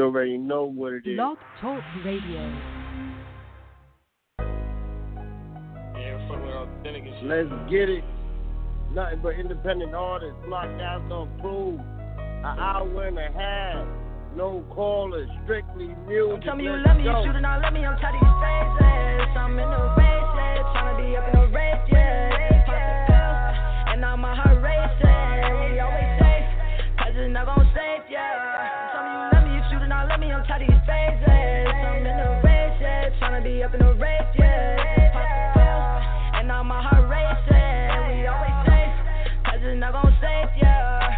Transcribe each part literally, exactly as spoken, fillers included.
You already know what it is. Blog Talk Radio. Let's get it. Nothing but independent artists. Blockcast approved. An hour and a half. No callers. Strictly music. Tell me you Let's love me, go. you shoot it, not let me. I'm tired of these phases. I'm in the race, yeah. Tryna be up in the race, yeah. Pop the pill, and now my heart racing. We always safe, cause it's not gon' save, yeah. Tell me you love me, you shoot it, not let me. I'm tired of these phases. I'm in the race, yeah. Tryna be up in the race, yeah. Pop the pill, and now my heart racing. We always safe, cause it's not gon' save, yeah.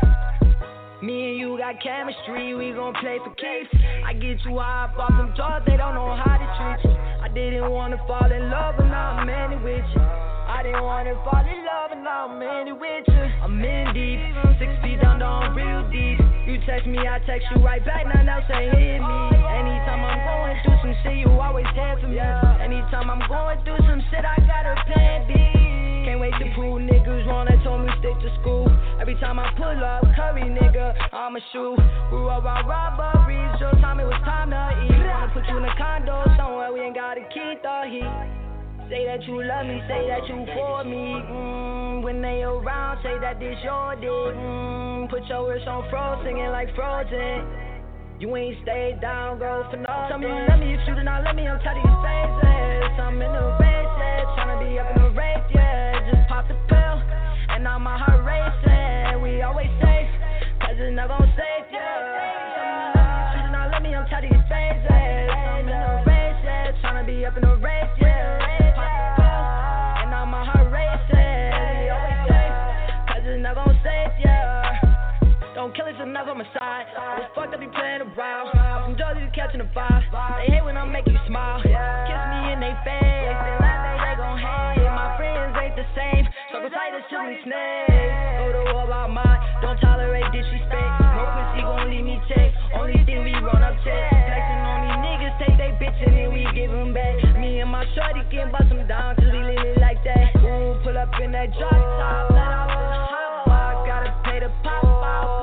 Me and you got chemistry, we gon' play for keeps. I get too high off them drugs, they don't know how to treat you. I didn't wanna fall in love, but now I'm in it with you. I didn't wanna fall in love, but now I'm in it with you. I'm in deep, six feet under, I'm real deep. You text me, I text you right back, nothing else ain't hit me. Anytime I'm going through some shit, you always here for me. Anytime I'm going through some shit, I got a plan B. Can't wait to prove niggas wrong, they told me stick to school. Every time I pull up, curry nigga, I'ma shoot. Grew up on robberies, your time it was time to eat. Wanna put you in a condo somewhere, we ain't gotta keep the heat. Say that you love me, say that you for me. Mm, when they around, say that this your dick. Mm, put your wrist on froze, singing like Frozen. You ain't stayed down, go for nothing. Tell me you love me, you shoot it, not let me, I'm tired of these phases. I'm in the race, yeah, tryna be up in the race, yeah. Just pop the pill, and now my heart racing. We always safe, cause it's not gon' save, yeah. Tell me you love me, you shoot it, not let me, I'm tired of these phases. I'm in the race, yeah, tryna be up in the race, yeah. Pop the pill, and now my heart racing. We always safe, cause it's not gon' save, yeah. Don't kill us enough on my side. I was fucked up, you playing around. From Jersey to catching a vibe. They hate when I make you smile. Kiss me in they face. They laugh, they, they gon' hate. My friends ain't the same. Circle tight as chili snakes. Go to war about mine. Don't tolerate disrespect. No pussy gon' leave me check. Only thing we run up check. Flexing on these niggas, take they bitch and then we give them back. Me and my shorty can bust them down cause we live it like that. Ooh, pull up in that drop top. Let out the hot box. Gotta pay the pop out.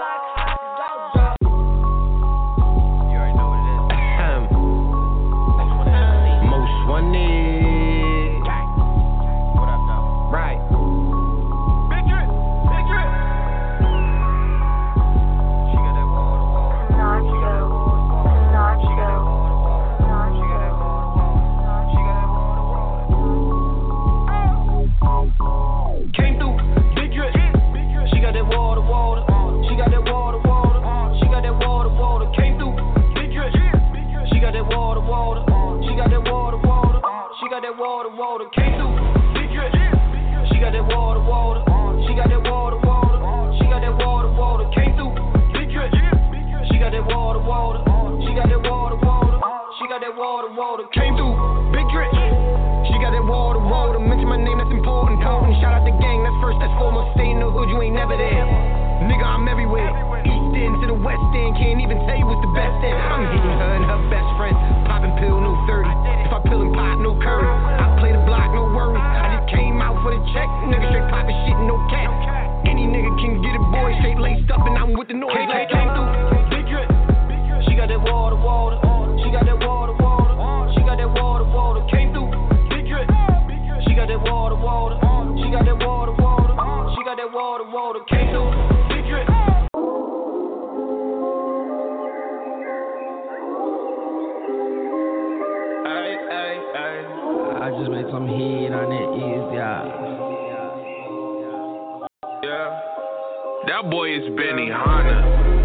Water, water, came through, big drip. She got that water, water. She got that water, water. She got that water, water. Came through, big drip. She got that water, water. She got that water, water. She got that water, water. Came through, big drip. She got that water, water. Mention my name, that's important, important. Shout out the gang, that's first, that's foremost. Stay in the hood, you ain't never there. Nigga, I'm everywhere. East end to the west end, can't even tell you what's the best end. I'm hitting her and her best friend. Popping pill, no thirty. If I pill and pop, no curry. I play the block, no worries. I just came out for the check. Nigga straight popping shit, no cap. Any nigga can get a boy straight laced up, and I'm with the noise. Like came through, big drip. She got that water, water. She got that water, water. She got that water, water. Came through, big drip. She got that water, water. She got that water, water. She got that water, water. Came through, big drip. I just made some heat on it, easy, yeah. Yeah. That boy is Benny Hanna.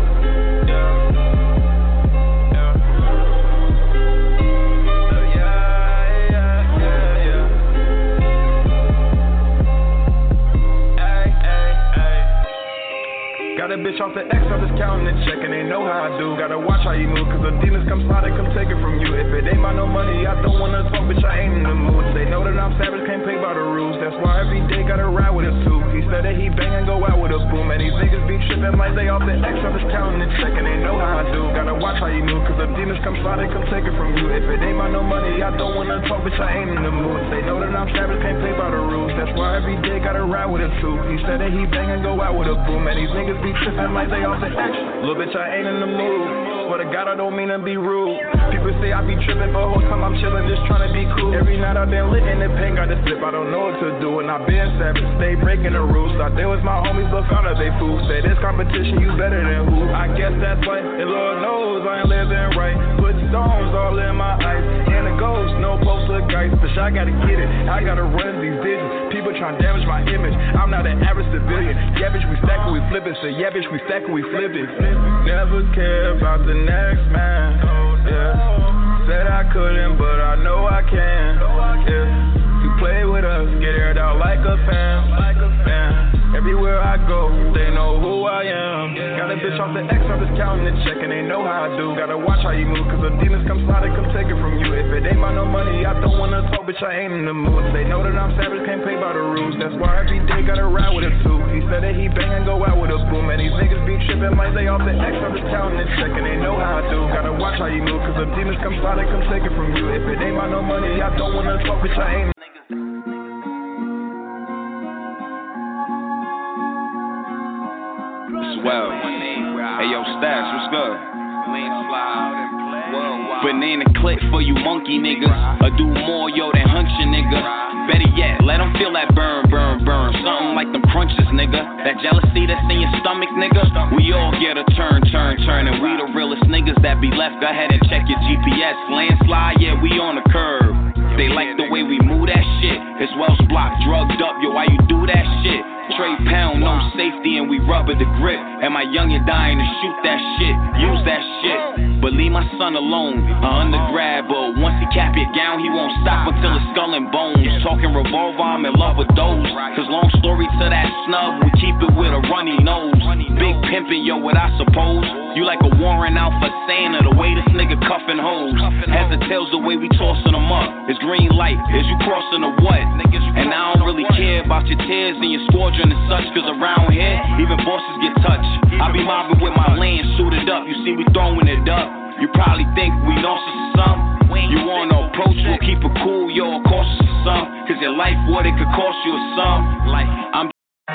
Got a bitch off the X, I'm just counting and checking. They know how I do. Gotta watch how you move, cause the demons come slide and come take it from you. If it ain't about no money, I don't wanna talk, bitch, I ain't in the mood. They know that I'm savage, can't play by the rules. That's why every day gotta ride with a suit. He said that he bang and go out with a boom. And these niggas be tripping like they off the X, I'm just counting and checking. They know how I do. Gotta watch how you move, cause the demons come slide and come take it from you. If it ain't about no money, I don't wanna talk, bitch, I ain't in the mood. They know that I'm savage, can't play by the rules. That's why every day gotta ride with a suit. He said that he bang and go out with a boom. And these niggas be tripping like they off the X. Little bitch, I ain't in the mood. Swear to God, I don't mean to be rude. People say I be tripping, but whole time I'm chilling, just trying to be cool. Every night I've been lit in the pain, got to slip, I don't know what to do. And I've been savage, stay breaking the rules. Thought there was my homies, but found out they fools. Say this competition, you better than who? I guess that's why, and Lord knows I ain't living right. Put stones all in my eyes, and a ghost, no poster guys. But I gotta get it, I gotta run these digits. People trying to damage my image, I'm not an average civilian. Yeah, bitch, we stack it, we flip it. So yeah, bitch, we stack it, we flip it. Never care about the next man, yeah. Said I couldn't, but I know I can, yeah. You play with us, get aired out like a fan, yeah. Everywhere I go, they know who I am. Got a bitch off the X, I'm just counting the check, and they know how I do. Gotta watch how you move, cause the demons come slide, they come take it from you. If it ain't about no money, I don't wanna talk, bitch, I ain't in the mood. They know that I'm savage, can't play by the rules. That's why every day gotta ride with a two. He said that he bang and go out with a boom, and these niggas be tripping like they off the X, I'm just counting the check, and they know how I do. Gotta watch how you move, cause the demons come slide, they come take it from you. If it ain't about no money, I don't wanna talk, bitch, I ain't. Well, hey yo, Stash, what's good? Banana clip for you monkey niggas. I do more yo than hunch ya nigga. Better yet, let them feel that burn, burn, burn. Something like them crunches, nigga. That jealousy that's in your stomach, nigga. We all get a turn, turn, turn. And we the realest niggas that be left. Go ahead and check your G P S. Landslide, yeah, we on the curve. They like the way we move that shit. It's Wells Block, drugged up, yo, why you do that shit? Trade pound, no safety, and we rubber the grip. And my youngin' dying to shoot that shit, use that shit. But leave my son alone, a undergrad, but once he cap it down, he won't stop until his skull and bones. Talking revolver, I'm in love with those. Cause long story to that snub, we keep it with a runny nose. Big pimpin', yo, what I suppose. You like a warrant out for Santa, the way this nigga cuffin' hoes. Heads or tails, the way we tossin' them up. It's green light, is you crossin' or what? And I don't really care about your tears and your squadron and such, cause around here, even bosses get touched. I be mobbing with my land suited up, you see we throwing it up. You probably think we nauseous or something. You wanna approach, we'll keep it cool, yo, or cautious or something. Cause your life, what it could cost you or something. Like, I'm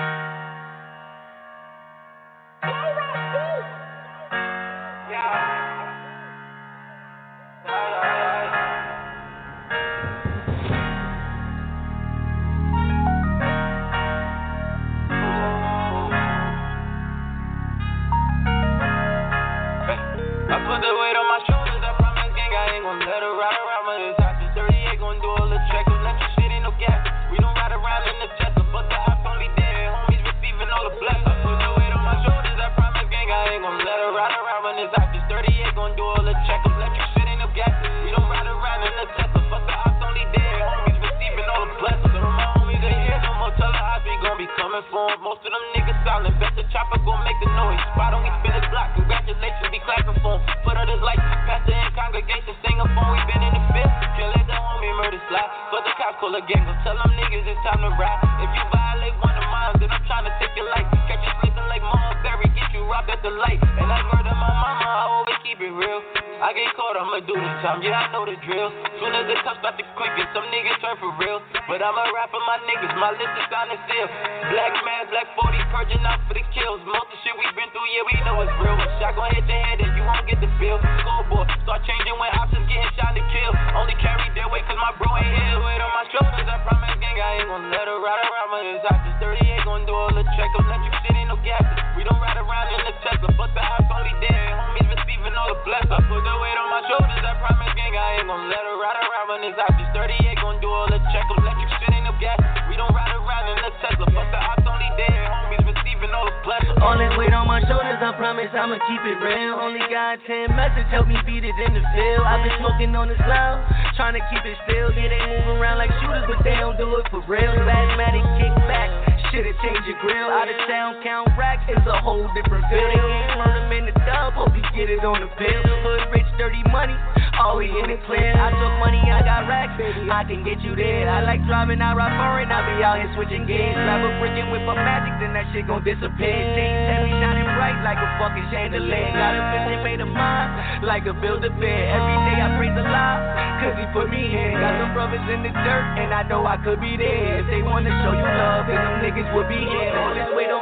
most of them niggas silent, bet the chopper gon' make a noise. Why don't we spin his block? Congratulations, be clapping for him. Put out his lights, pastor in congregation, sing a phone, we been in the fifth. Can't let the homie murder slide. But the cops call a gang, go tell them niggas it's time to ride. If you violate one of mine, then I'm trying to take your life. Catch you sleeping like Marbury, get you robbed at the light. And I murder my mama, I always keep it real. I get caught, I'ma do this time, yeah, I know the drill. Soon as the cops start to quicken, some niggas turn for real. But I'ma rap for my niggas, my list is on the seal. Black man, black forty, purging out for the kills. Most of the shit we been through, yeah, we know it's real. When shot gon' hit your head and you won't get the feel. Scoreboard, start changing when options getting shot to kill. Only carry their weight cause my bro ain't here. Weight on my shoulders, I promise gang, I ain't gon' let her ride around with his options. thirty-eight gon' do all the check up, let you sit in no gas. We don't ride around in the Tesla, fuck the house only there. Homies receiving all the blessings. I put the weight on my shoulders, I promise gang, I ain't gon' let her ride around when his options. thirty-eight gon' do all the check up, let you sit in no gas. We don't ride around in the Tesla, fuck the house only there. Homies receiving all the blessings. All that weight on my shoulders, I promise I'ma keep it real. Only God ten message help me beat it in the field. I've been smoking on the loud, trying to keep it still. Yeah, they move around like shooters, but they don't do it for real. Asthmatic kick back, shit'll change your grill. Out of town, count racks, it's a whole different feel. They ain't run them in the dub, hope you get it on the pill. Hood rich, dirty money, all we in it clear. I took money, I got racks, baby, I can get you there. I like driving, I ride foreign, I be out here switching gears. Grab a brick and whip a magic, then that shit gon' disappear. Chains heavy, shining bright like a fucking chandelier. Got a bitch that made a mind, like a Build-A-Bear. Every day I praise the Lord, cause he put me in. Got some brothers in the dirt, and I know I could be there. If they wanna show you love, then them niggas would be here. All this weight on my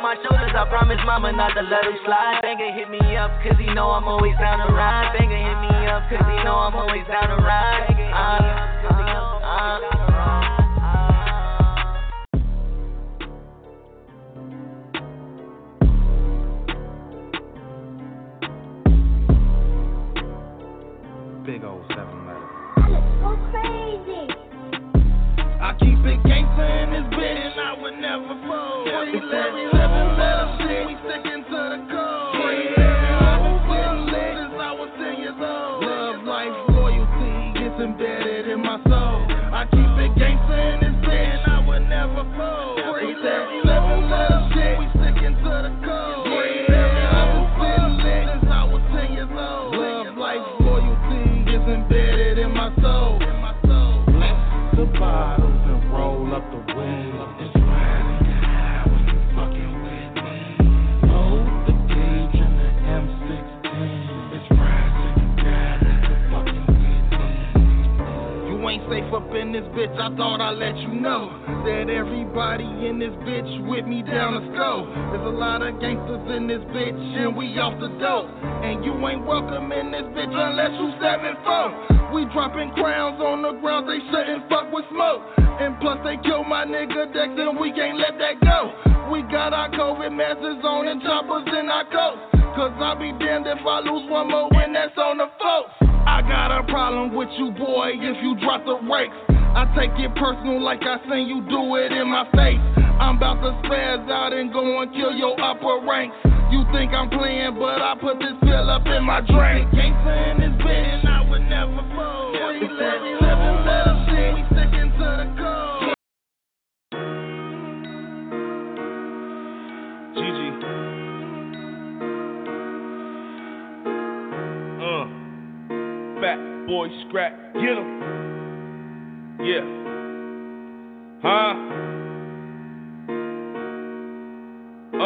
my shoulders, I promise mama not to let him slide. Banger hit me up, cause he know I'm always down to ride. Banger hit me up, cause he know I'm always down to ride. Uh, uh, uh. Big old seven letters. Go crazy. I keep it gangsta in this bitch, and I would never fold. Three letter, seven letter shit, we sticking to the code. Three letter, I've been feeling lit since I was ten years old. Love, life, loyalty, gets embedded in my soul. I keep it gangsta in this bitch, and I would never fold. Three letter, seven letter shit, we sticking to the code. Three letter, I've been feeling lit since I was ten years old. Love, life, loyalty, gets embedded in my soul. The bottles and roll up the wind. It's riding high when you fucking with me. Load the gauge in the M sixteen. It's rising together. You're fucking with me. You ain't safe up in this bitch, I thought I'd let you know. Said everybody in this bitch with me down the scope. There's a lot of gangsters in this bitch and we off the dope. And you ain't welcome in this bitch unless you seven four. We dropping crowns on the ground, they shouldn't fuck with smoke. And plus they killed my nigga Dex and we can't let that go. We got our COVID masks on and choppers in our coats. Cause I'll be damned if I lose one more when that's on the folks. I got a problem with you boy if you drop the rakes. I take it personal like I seen you do it in my face. I'm about to spaz out and go and kill your upper ranks. You think I'm playing, but I put this pill up in my drink. Gangsta in this bitch, and I would never fold. Three letter, seven letter shit, we sticking to the code. G G. Uh. Fat boy scrap, get him. Yeah. Huh? Uh.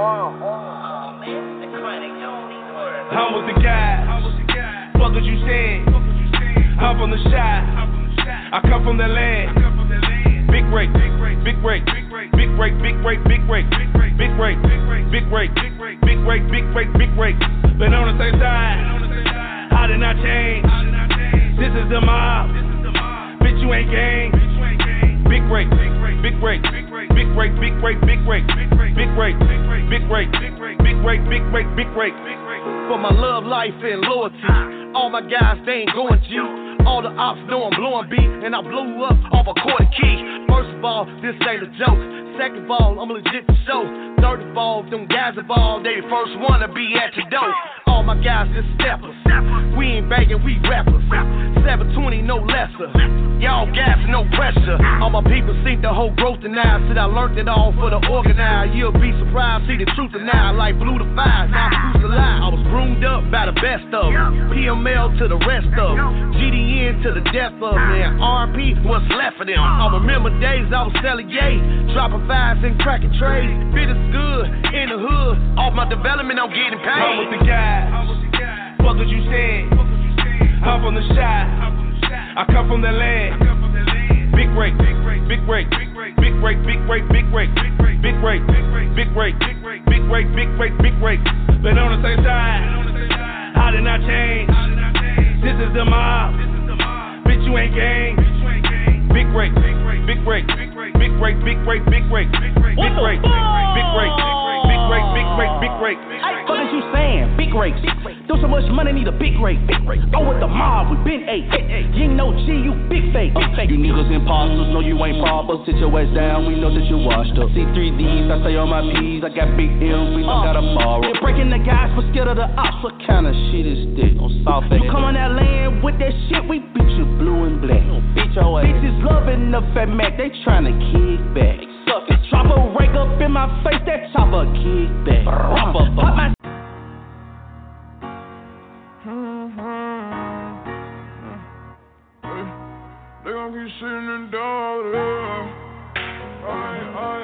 I'm with the guys. Fuck what you saying. I'm from the shot. I come from the land. Big rate, big rate, big rate, big rate, big rate, big rate, big rate, big rate, big rate, big rate, big rate, big rate, big rate. Been on the same side. I did not change. This is the mob. Bitch, you ain't gang. Big rate, big rate, big rate, big rate, big rate, big rate, big rate, big rate, big rate, big rate, big rate, big rate, big rate, big rate. For my love, life, and loyalty, all my guys, they ain't going G. All the ops know I'm blowing beat, and I blew up off a quarter key. First of all, this ain't a joke. Second of all, I'm legit for show. Third of all, them guys involved, they the first one to be at your door. All my guys is steppers. We ain't begging, we rappers. seven twenty, no lesser. Y'all gas, no pressure. All my people see the whole growth and now. Said I learned it all for the organized. You'll be surprised, see the truth and now. Like blue to five, now who's the lie? I was groomed up by the best of them. P M L to the rest of them. G D N to the death of them. And R P, what's left of them. I remember days I was selling yay. Dropping fives and cracking trays. Fit is good in the hood. Off my development, I'm getting paid. I'm with the guys. Fuck what you said. I'm from the shot. I come from the land. Big rate, big rate, big rate, big rate, big rate, big rate, big rate, big rate, big rate, big rate, big rate, big rate, big rate. Been on the same side. I did not change. This is the mob. Bitch, you ain't gang. Big rate, big rate, big rate, big rate, big rate, big rate, big rate, big rate, big rate, big rate, big rate, big rate, big rate. What is you saying? Big rates. Do so much money, need a big rate. Big rate. Go with the mob, we been eight. You ain't no G, you big fake. You niggas imposters, know you ain't proper. Sit your ass down, we know that you washed up. C three Ds, I stay on my P's. I got big M's, we don't gotta borrow. You're breaking the guys, but scared of the ops. What kind of shit is this? On South You come on that land with that shit, we beat you blue and black. Beat your ass. Bitches loving the fat Mac, they tryna kick back. Suck it. Chopper rake up in my face, that chopper kick back. Pop my They gon' keep sitting in daughter. Hey, hey,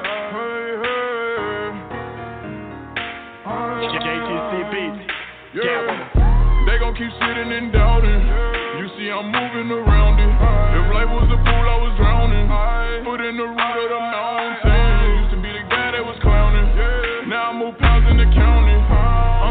hey, hey. Yeah. They gon' keep sitting and doubting. You see I'm moving around it. If life was a pool, I was drowning. Put in the root of the mountain. Used to be the guy that was clowning.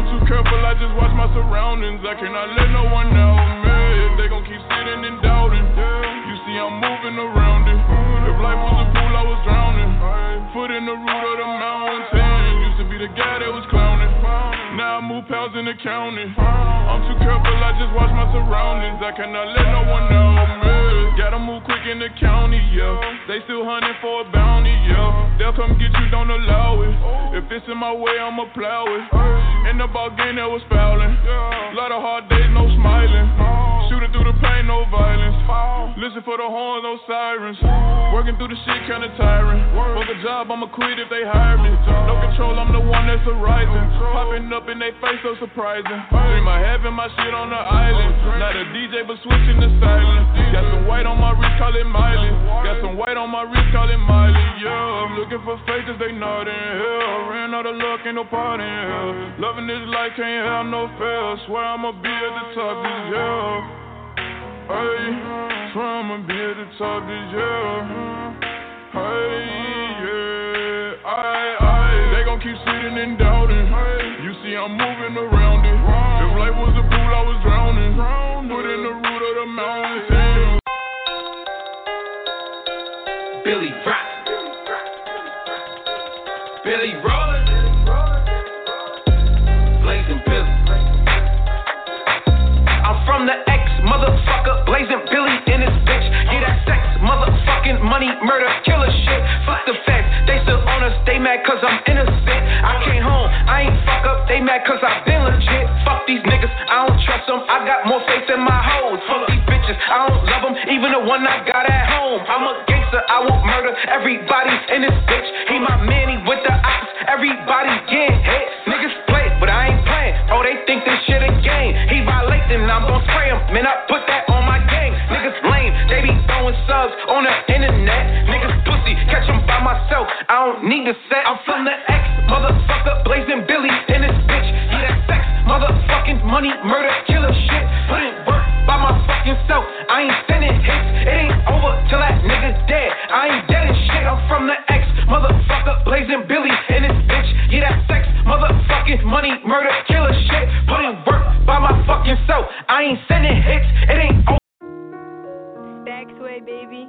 I'm too careful, I just watch my surroundings. I cannot let no one know me. They gon' keep sitting and doubting. You see, I'm moving around it. If life was a pool, I was drowning. Foot in the root of the mountain. Used to be the guy that was clowning. Now I move pounds in the county. I'm too careful, I just watch my surroundings. I cannot let no one know me. Gotta move quick in the county, yeah. They still hunting for a bounty, yeah. They'll come get you, don't allow it. If it's in my way, I'ma plow it. In the ball game, that was fouling. Lot of hard days, no smiling. Shooting through the pain, no violence. Listen for the horns, no sirens. Working through the shit, kinda tiring. Fuck a job, I'ma quit if they hire me. No control, I'm the one that's arising. Popping up in they face, so surprising. Dream I having my shit on the island. Not a D J, but switching to silence. Got some white on my wrist, call it Miley. Got some white on my wrist, call it Miley. Yeah, I'm looking for fakers, they not in hell. Ran out of luck, ain't no party in hell. Loving this life, can't have no fail. Swear I'ma be at the top this year. Hey, swear I'ma be at the top this year. Hey, yeah, I, I. They gon' keep sitting and doubting. You see, I'm moving around it. If life was a pool, I was drowning. Put in the root of the mountain. Billy Rock, Billy Rollin', Blazing Billy. I'm from the X, motherfucker, Blazing Billy in this bitch. Yeah, that sex, motherfucking money, murder, killer shit. Fuck the facts, they still on us, they mad cause I'm innocent. I came home, I ain't fuck up, they mad cause I been legit. Fuck these niggas, I don't trust them, I got more faith in my hoes. Fuck these bitches, I don't love them, even the one I got at home. I'm a gangster, I won't murder, everybody's in this bitch. He my manny with the ops, everybody's getting hit. Niggas play, but I ain't playing, oh they think this shit a game. He violating, I'm gon' spray him, man I put that on my gang. Niggas lame, they be throwing subs on the internet. Niggas pussy, catch them by myself, I don't need a set. I'm from the X, motherfucker, Blazing Billy in this bitch. Yeah, that sex, motherfucking money, murder, killer shit. Put in work by my fucking self, I ain't sending hits. It ain't over till that nigga dead, I ain't dead and shit. I'm from the X, motherfucker, Blazing Billy in this bitch. Yeah, that sex, motherfucking money, murder, killer shit. Put in work by my fucking self, I ain't sending hits. It ain't over. Backsway, baby.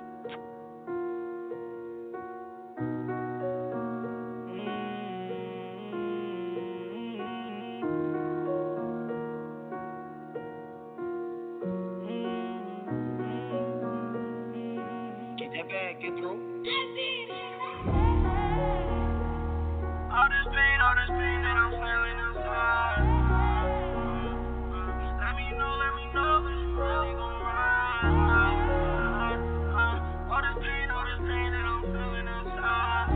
Get that bag, get through. All this pain, all this pain that I'm feeling inside. Let me know, let me know that you really gon' ride. All this pain, all this pain that I'm feeling inside.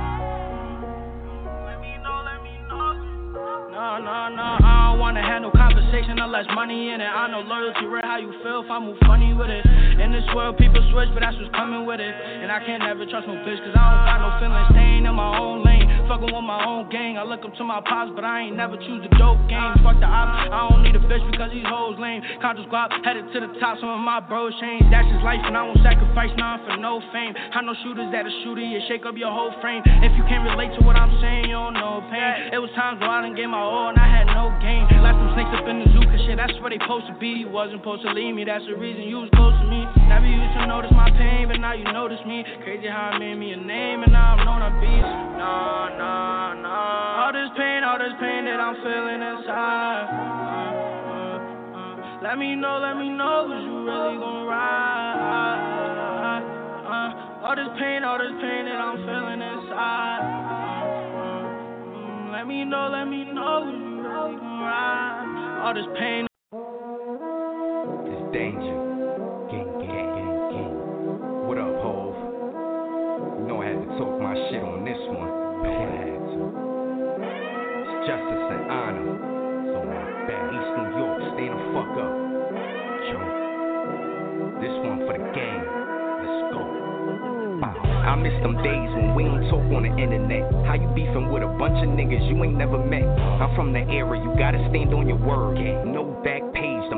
Let me know, let me know. No, no, no, I don't wanna have no conversation unless money in it. I know loyalty, real how you feel if I move funny with it. In this world, people switch, but that's what's coming with it. And I can't never trust no bitch, cause I don't got no feelings. Staying in my own lane, fucking with my own gang. I look up to my pops, but I ain't never choose the dope game. Fuck the ops, I don't need a bitch because these hoes lame. Conscious guap, headed to the top, some of my bros change. That's just life, and I won't sacrifice none for no fame. I know shooters that a shooter, you shake up your whole frame. If you can't relate to what I'm saying, you don't know pain. It was times where I done gave my all, and I had no gain. Left some snakes up in the zoo, cause shit, that's where they supposed to be. You wasn't supposed to leave me, that's the reason you was close to me. Never used to notice my pain, but now you notice me. Crazy how I made me a name, and now I'm known on beats. Nah, nah, nah. All this pain, all this pain that I'm feeling inside. Uh, uh, uh. Let me know, let me know, cause you really gon' ride. Uh, all this pain, all this pain that I'm feeling inside. Uh, uh, let me know, let me know, cause you really gon' ride. All this pain. It's danger. Gang, gang, gang, gang. What up, Hov? You know I had to talk my shit on this one. Man, I had to. It's justice and honor. So my bad. East New York, stay the fuck up. Joe. This one for the gang. Let's go. I miss them days when we ain't talk on the internet. How you beefing with a bunch of niggas you ain't never met? I'm from the era, you gotta stand on your word. No back page, them bitches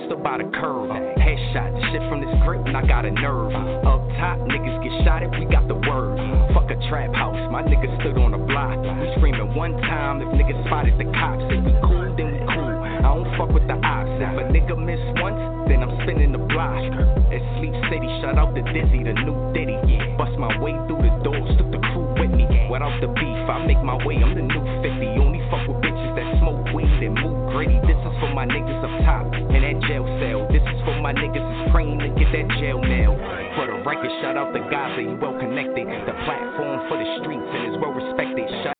stood by the curve. Headshot, shit from this grip, and I got a nerve. Up top, niggas get shot if we got the word. Fuck a trap house, my niggas stood on the block. We screaming one time if niggas spotted the cops. If we cool, then we cool. I don't fuck with the ops. If a nigga miss once, then I'm spinning the block. At Sleep City, shout out to Dizzy, the new Diddy. Bust my way through the doors, took the crew with me. Without the beef, I make my way, I'm the new fifty. Only fuck with bitches that smoke weed and move gritty. This is for my niggas up top in that jail cell. This is for my niggas that's praying to get that jail mail. For the record, shout out to Gaza, he well connected. The platform for the streets and is well respected. Shout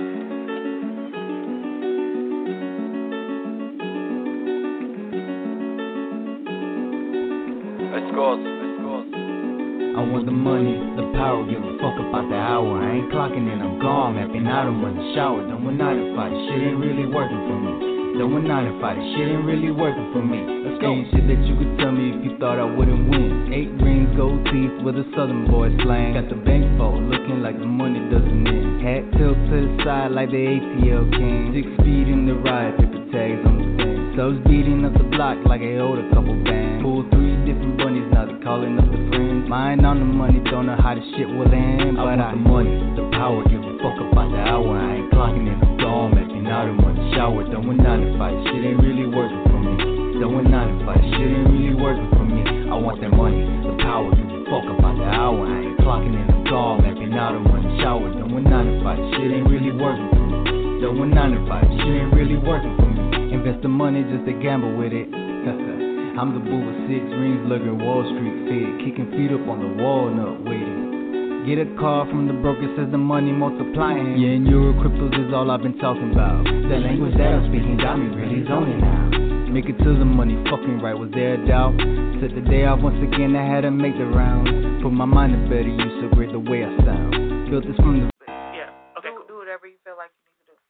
Let's go, let's go. I want the money, the power, give a fuck about the hour. I ain't clocking in, I'm gone, mapping out in the shower. Done with nine to five, shit ain't really working for me. Done with nine to five, shit ain't really working for me. Let's go. Ain't shit that you could tell me if you thought I wouldn't win. Eight rings, gold teeth with a southern boy slang. Got the bank vault looking like the money doesn't end. Hat tilt to the side like the A T L king. Six feet in the ride, paper tags on the thing. Subs beating up the block like I owed a couple bands. Pulled three different bunnies, now they calling up the friends. Mine on the money, don't know how the shit will end. But I want the money, the power, give a fuck about the hour. I ain't clocking in, I'm gone, making out in one shower. Done with nine to five, shit ain't really working for me. Done with nine to five, shit ain't really working for me. I want that money, the power, give a fuck about the hour. I ain't clocking in, I'm gone, making out in one shower. Done with nine to five, shit ain't really working for me. Done with nine to five, shit ain't really working for me. Invest the money just to gamble with it. I'm the boo with six rings, looking Wall Street fed, kicking feet up on the walnut waiting. Get a call from the broker, says the money multiplying. Yeah, and euro cryptos is all I've been talking about. The language that I'm speaking got me really zoning now. Make it to the money, fucking right, was there a doubt? Set the day off once again, I had to make the rounds. Put my mind to better use, so great the way I sound. Built this from the... Yeah, okay, do, do whatever you feel like you need to do.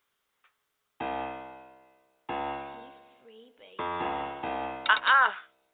Uh-uh.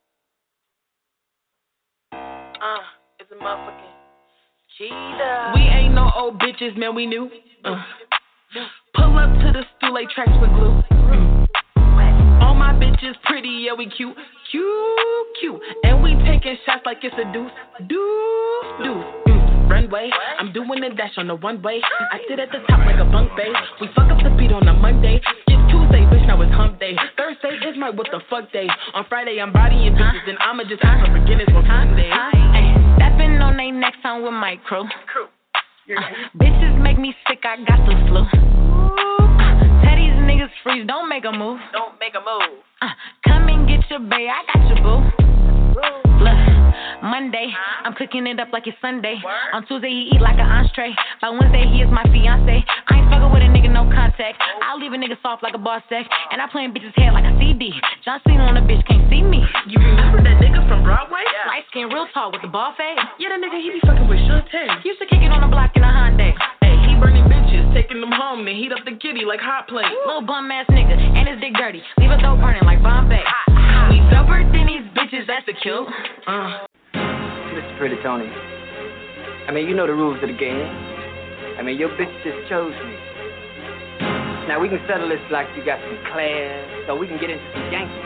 Uh, it's a motherfucking cheetah. We ain't no old bitches, man, we new. Uh. Pull up to the stool, like tracks with glue. Mm. All my bitches pretty, yeah, we cute. Cute, cute. And we taking shots like it's a deuce. Deuce, deuce. Mm. Runway, I'm doing a dash on the one way. I sit at the top like a bunk bay. We fuck up the beat on a Monday. It's Tuesday, bitch, now it's hump day. Thursday is my what the fuck day. On Friday, I'm bodying bitches, and I'ma just ask for forgiveness for Sunday. Stepping on they next time with my crew. Uh, bitches make me sick, I got the flu. Uh, tell these niggas freeze, don't make a move. Don't make a move. Uh, come and get your bae, I got your boo. Look, Monday, I'm cooking it up like it's Sunday. On Tuesday, he eat like an entree. By Wednesday, he is my fiance. I ain't fucking with a nigga, no contact. I'll leave a nigga soft like a boss sex. And I play in bitches' head like a C D. John Cena on a bitch, can't see me. You remember that nigga from Broadway? Yeah. Light skin, real tall with the ball fade. Yeah, that nigga, he be fucking with Shantae. Used to kick it on the block in a Hyundai. Hey, he burning bitches, taking them home, then heat up the kitty like hot plate. Little bum ass nigga, and his dick dirty. Leave a dope burning like Bombay. We doper than these bitches, that's the kill. Uh. Mister Pretty Tony, I mean, you know the rules of the game. I mean, your bitch just chose me. Now we can settle this like you got some class, so we can get into some gangsters.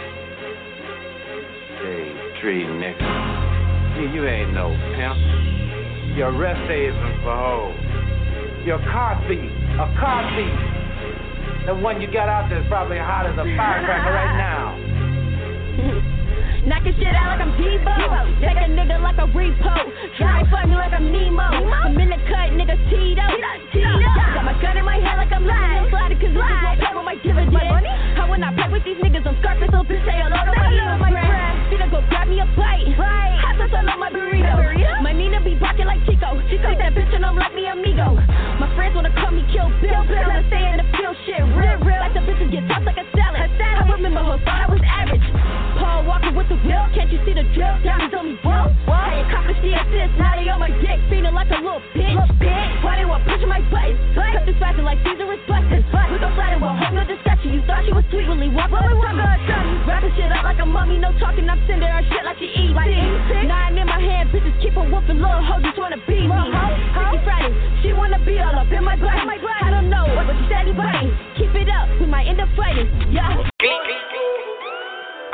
Hey, tree nigga, you, you ain't no pimp. You're a rest haven for hoes. You're a car thief, a car thief. The one you got out there is probably hot as a firecracker right now. Knocking shit out like I'm Debo. Take a nigga like a repo. Try and fuck me like I'm Nemo. I'm in the cut, nigga Tito. Got my gun in my head like I'm lying. Slide it cause niggas won't play with my dividends. How when I play with these niggas, I'm Scarface, little bitch, say hello to my Instagram. Finna go grab me a bite. Hot sauce all on my burrito. My Nina be barking like Chico. Chico, that bitch and I'm like me amigo. My friends wanna call me Kill Bill. Bill, I stay in the field shit real, real. Like the bitches get tossed like a salad. I remember who thought I was average. Paul Walker with the wheel, can't you see the drill? Diamonds on me, bro. I accomplished the assist, now they on my dick, feeling like a little bitch. Little bitch. Why they want pushing my buttons? Cut this faster like Caesar is busted. We gon' slide it with whole no discussion. You thought she was sweet, really walk with a tongue. Rapping shit out like a mummy, no talking. I'm sending her shit like she eats. Nine in my hand, bitches keep on whooping. Little hoe just wanna be me. Freaky Friday, she wanna be all up in my butt. I don't know what you said, buddy. Keep it up, we might end up fighting. Yeah.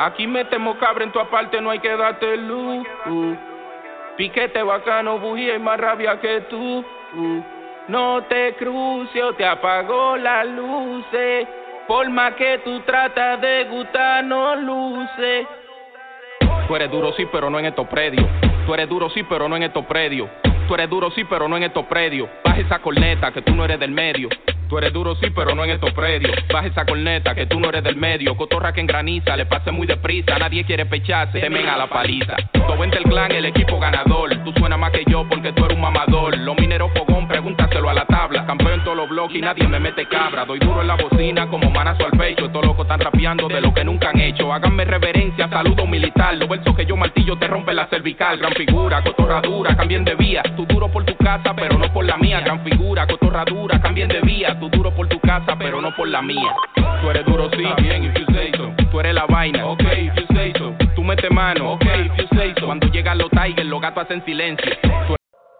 Aquí metemos cabra en tu aparte, no hay que darte luz. Uh. Piquete bacano, bujía y más rabia que tú. Uh. No te cruces o te apagó las luces. Por más que tú tratas de gustar, no luce. Tú eres duro sí, pero no en estos predios. Tú eres duro sí, pero no en estos predios. Tú eres duro sí, pero no en estos predios. Baja esa corneta, que tú no eres del medio. Tú eres duro sí, pero no en estos predios. Baja esa corneta, que tú no eres del medio. Cotorra que engraniza, le pase muy deprisa. Nadie quiere pecharse, temen a la paliza. Todo entre el clan, el equipo ganador. Tú suenas más que yo porque tú eres un mamador. Los mineros fogón, pregúntaselo a la tabla. Campeón en todos los bloques y nadie me mete cabra. Doy duro en la bocina como manazo al pecho. Estos locos están rapeando de lo que nunca han hecho. Háganme reverencia, saludo militar. Los versos que yo martillo te rompe la cervical. Gran figura, cotorra dura, cambien de vía. Tú duro por tu casa, pero no por la mía. Gran figura, cotorra dura, cambien de vía. Tú duro por tu casa, pero no por la mía. Tú eres duro, sí, bien, if you say so. Tú eres la vaina, ok, if you say so. Tú mete mano, ok, if you say so. Cuando llegan los tigers, los gatos hacen silencio. Tú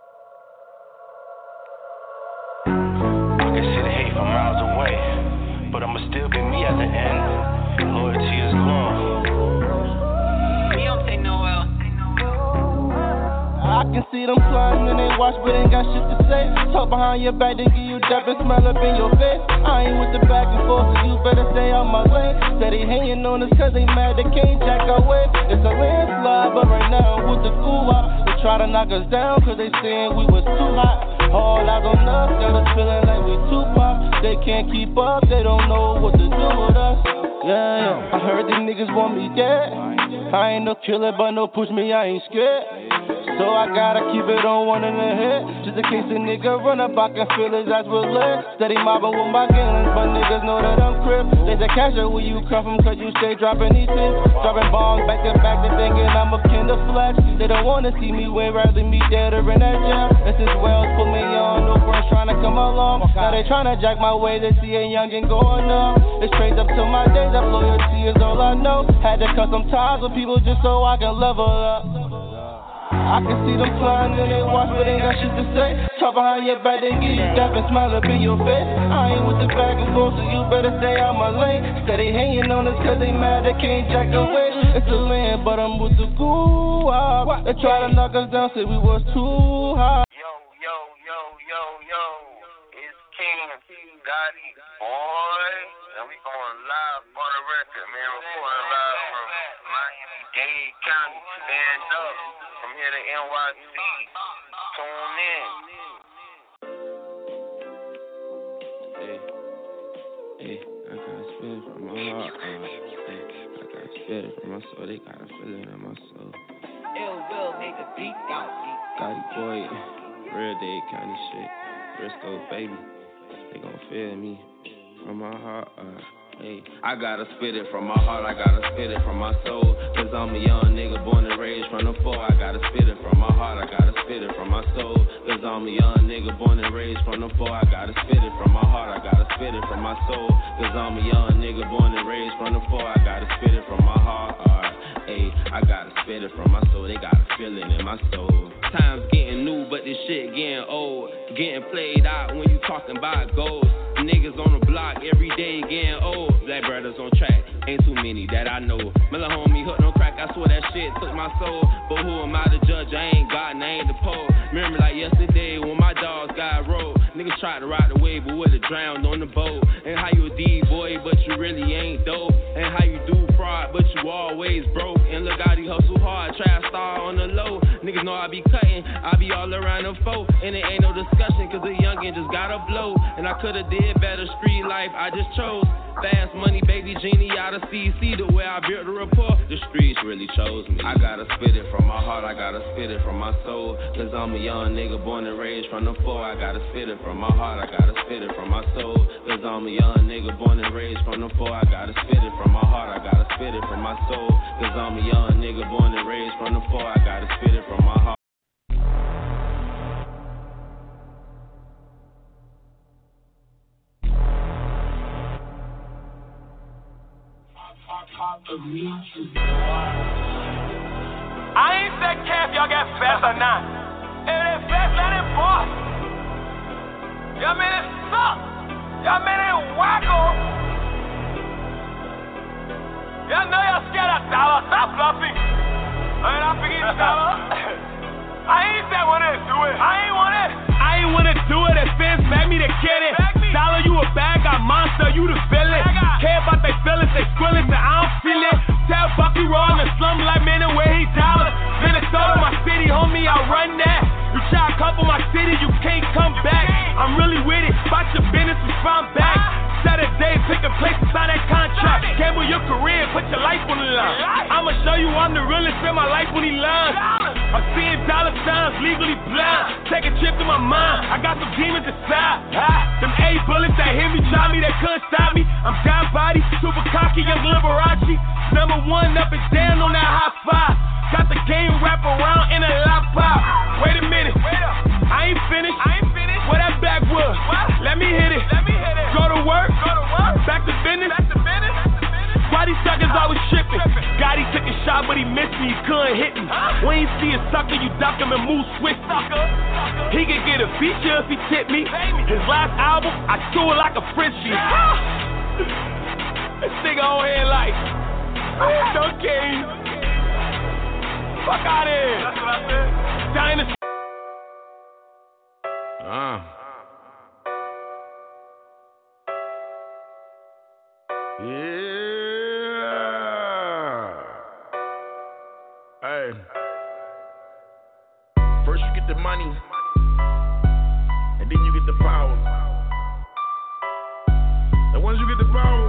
I can see the hate from miles away, but I'ma still be me at the end. Loyalty is gone. Beyonce Noel. I can see them plotting and they watch, but ain't got shit to say. Talk behind your back, they give you dap and smell up in your face. I ain't with the back and forth, so you better stay out my lane. Said they hating on us cause they mad, they can't jack our way. It's a landslide, but right now I'm with the goo-wop. They try to knock us down cause they saying we was too hot. All eyes on us, got us feeling like we too pop. They can't keep up, they don't know what to do with us. Yeah, yeah. I heard these niggas want me dead. I ain't no killer, but no push me, I ain't scared. So I gotta keep it on one in the head. Just in case a nigga run up, I can feel his ass with lead. Steady mobbing with my gangs, but niggas know that I'm crip. They say cash out where you come from, cause you stay dropping these tips. Dropping bombs back to back, they thinking I'm a kin of flex. They don't wanna see me way, rather me dead or in that jail. This is Wells, put me on, no friends trying to come along. Now they trying to jack my way, they see a youngin' going up. It's straight up to my days, that loyalty is all I know. Had to cut some ties with people just so I can level up. I can see them flying and they watch, but ain't got shit to say. Talk behind your back, they give you dap and smile up in your face. I ain't with the back and forth, so you better stay out my lane. Steady hanging on us cause they mad, they can't jack away. It's a land, but I'm with the goo-wop. They try to knock us down, say we was too high. Yo, yo, yo, yo, yo. It's King Gotti, boy. And we going live for the record, man. Reporting live from Miami-Dade County. Stand up. From here to N Y C, tune in. Hey, hey, I gotta spit it from my heart. Uh, hey, I gotta spit it from my soul. They gotta feel it in my soul. Ill will make a beat down. Gotti boy, real Dade County shit. Briscoe baby, they gon' feel me from my heart. Uh, Hey, I gotta spit it from my heart, I gotta spit it from my soul. Cause I'm a young nigga born and raised from the four. I gotta spit it from my heart, I gotta spit it from my soul. Cause I'm a young nigga born and raised from the four. I gotta spit it from my heart, I gotta spit it from my soul. Cause I'm a young nigga born and raised from the four. I gotta spit it from my heart. Hey, I gotta spit it from my soul, they got a feeling in my soul. Times getting new, but this shit getting old. Getting played out when you talking about goals. Niggas on the block every day getting old. Black brothers on track, ain't too many that I know. Miller homie hooked on crack, I swear that shit took my soul. But who am I to judge? I ain't God and I ain't the pole. Remember like yesterday when my dogs got rolled. Niggas tried to ride the wave but would've drowned on the boat. And how you a D-boy but you really ain't dope. And how you do fraud but you always broke. And look how he hustle hard, try to star on the low. Niggas know I be cutting, I be all around the foe. And it ain't no discussion cause the youngin' just gotta blow. And I could've did better street life, I just chose fast money, baby genie out of C C. The way I built the rapport, the streets really chose me. I gotta spit it from my heart, I gotta spit it from my soul. Cause I'm a young nigga born and raised from the four. I gotta spit it from my heart, I gotta spit it from my soul. Cause I'm a young nigga born and raised from the four. I gotta spit it from my heart, I gotta spit it from my soul. Cause I'm a young nigga born and raised from the four. I gotta spit it from my heart. I ain't said care if y'all get fast or not. If they fast, let it boss. Y'all made it suck. Y'all made it wacko. Y'all know y'all scared of dollar. Stop bluffing. I ain't not forgetting dollar. I ain't that wanna do it. I ain't wanna. I ain't wanna do it. As fans bag me to get it. Dollar, you a bad guy, monster, you the villain. Care about they feelings, they squilling, but I don't feel it. Tell Bucky raw in the slum like man and where he dollar. Minnesota, my city, homie, I run that. You try to couple my city, you can't come back. I'm really with it. About your business, we found back. Saturday, pick a place to sign that contract. Gamble your career, put your life on the line. I'ma show you I'm the realest, spend my life when he learns. I'm seeing dollar signs, legally blind. Take a trip to my mind, I got some demons inside. Ah, them A bullets that hit me, try me, they couldn't stop me. I'm God body, super cocky, young Liberace. Number one up and down on that high five. Got the game wrapped around in a laptop. Wait a minute, I ain't finished. I ain't finished. Where that backwood? Let me hit it. Let me hit it. Go to work. Go to work. Back to business. Back to business. Why these suckers always tripping? God, he took a shot, but he missed me. He couldn't hit me. Huh? When you see a sucker, you duck him and move swift. Sucker. Sucker. He could get a feature if he tip me. His last album, I threw it like a Frenchie. This nigga on here like, don't care. Fuck out of here. That's what I said. Dynasty. Uh. Yeah. Hey. First you get the money, and then you get the power. And once you get the power,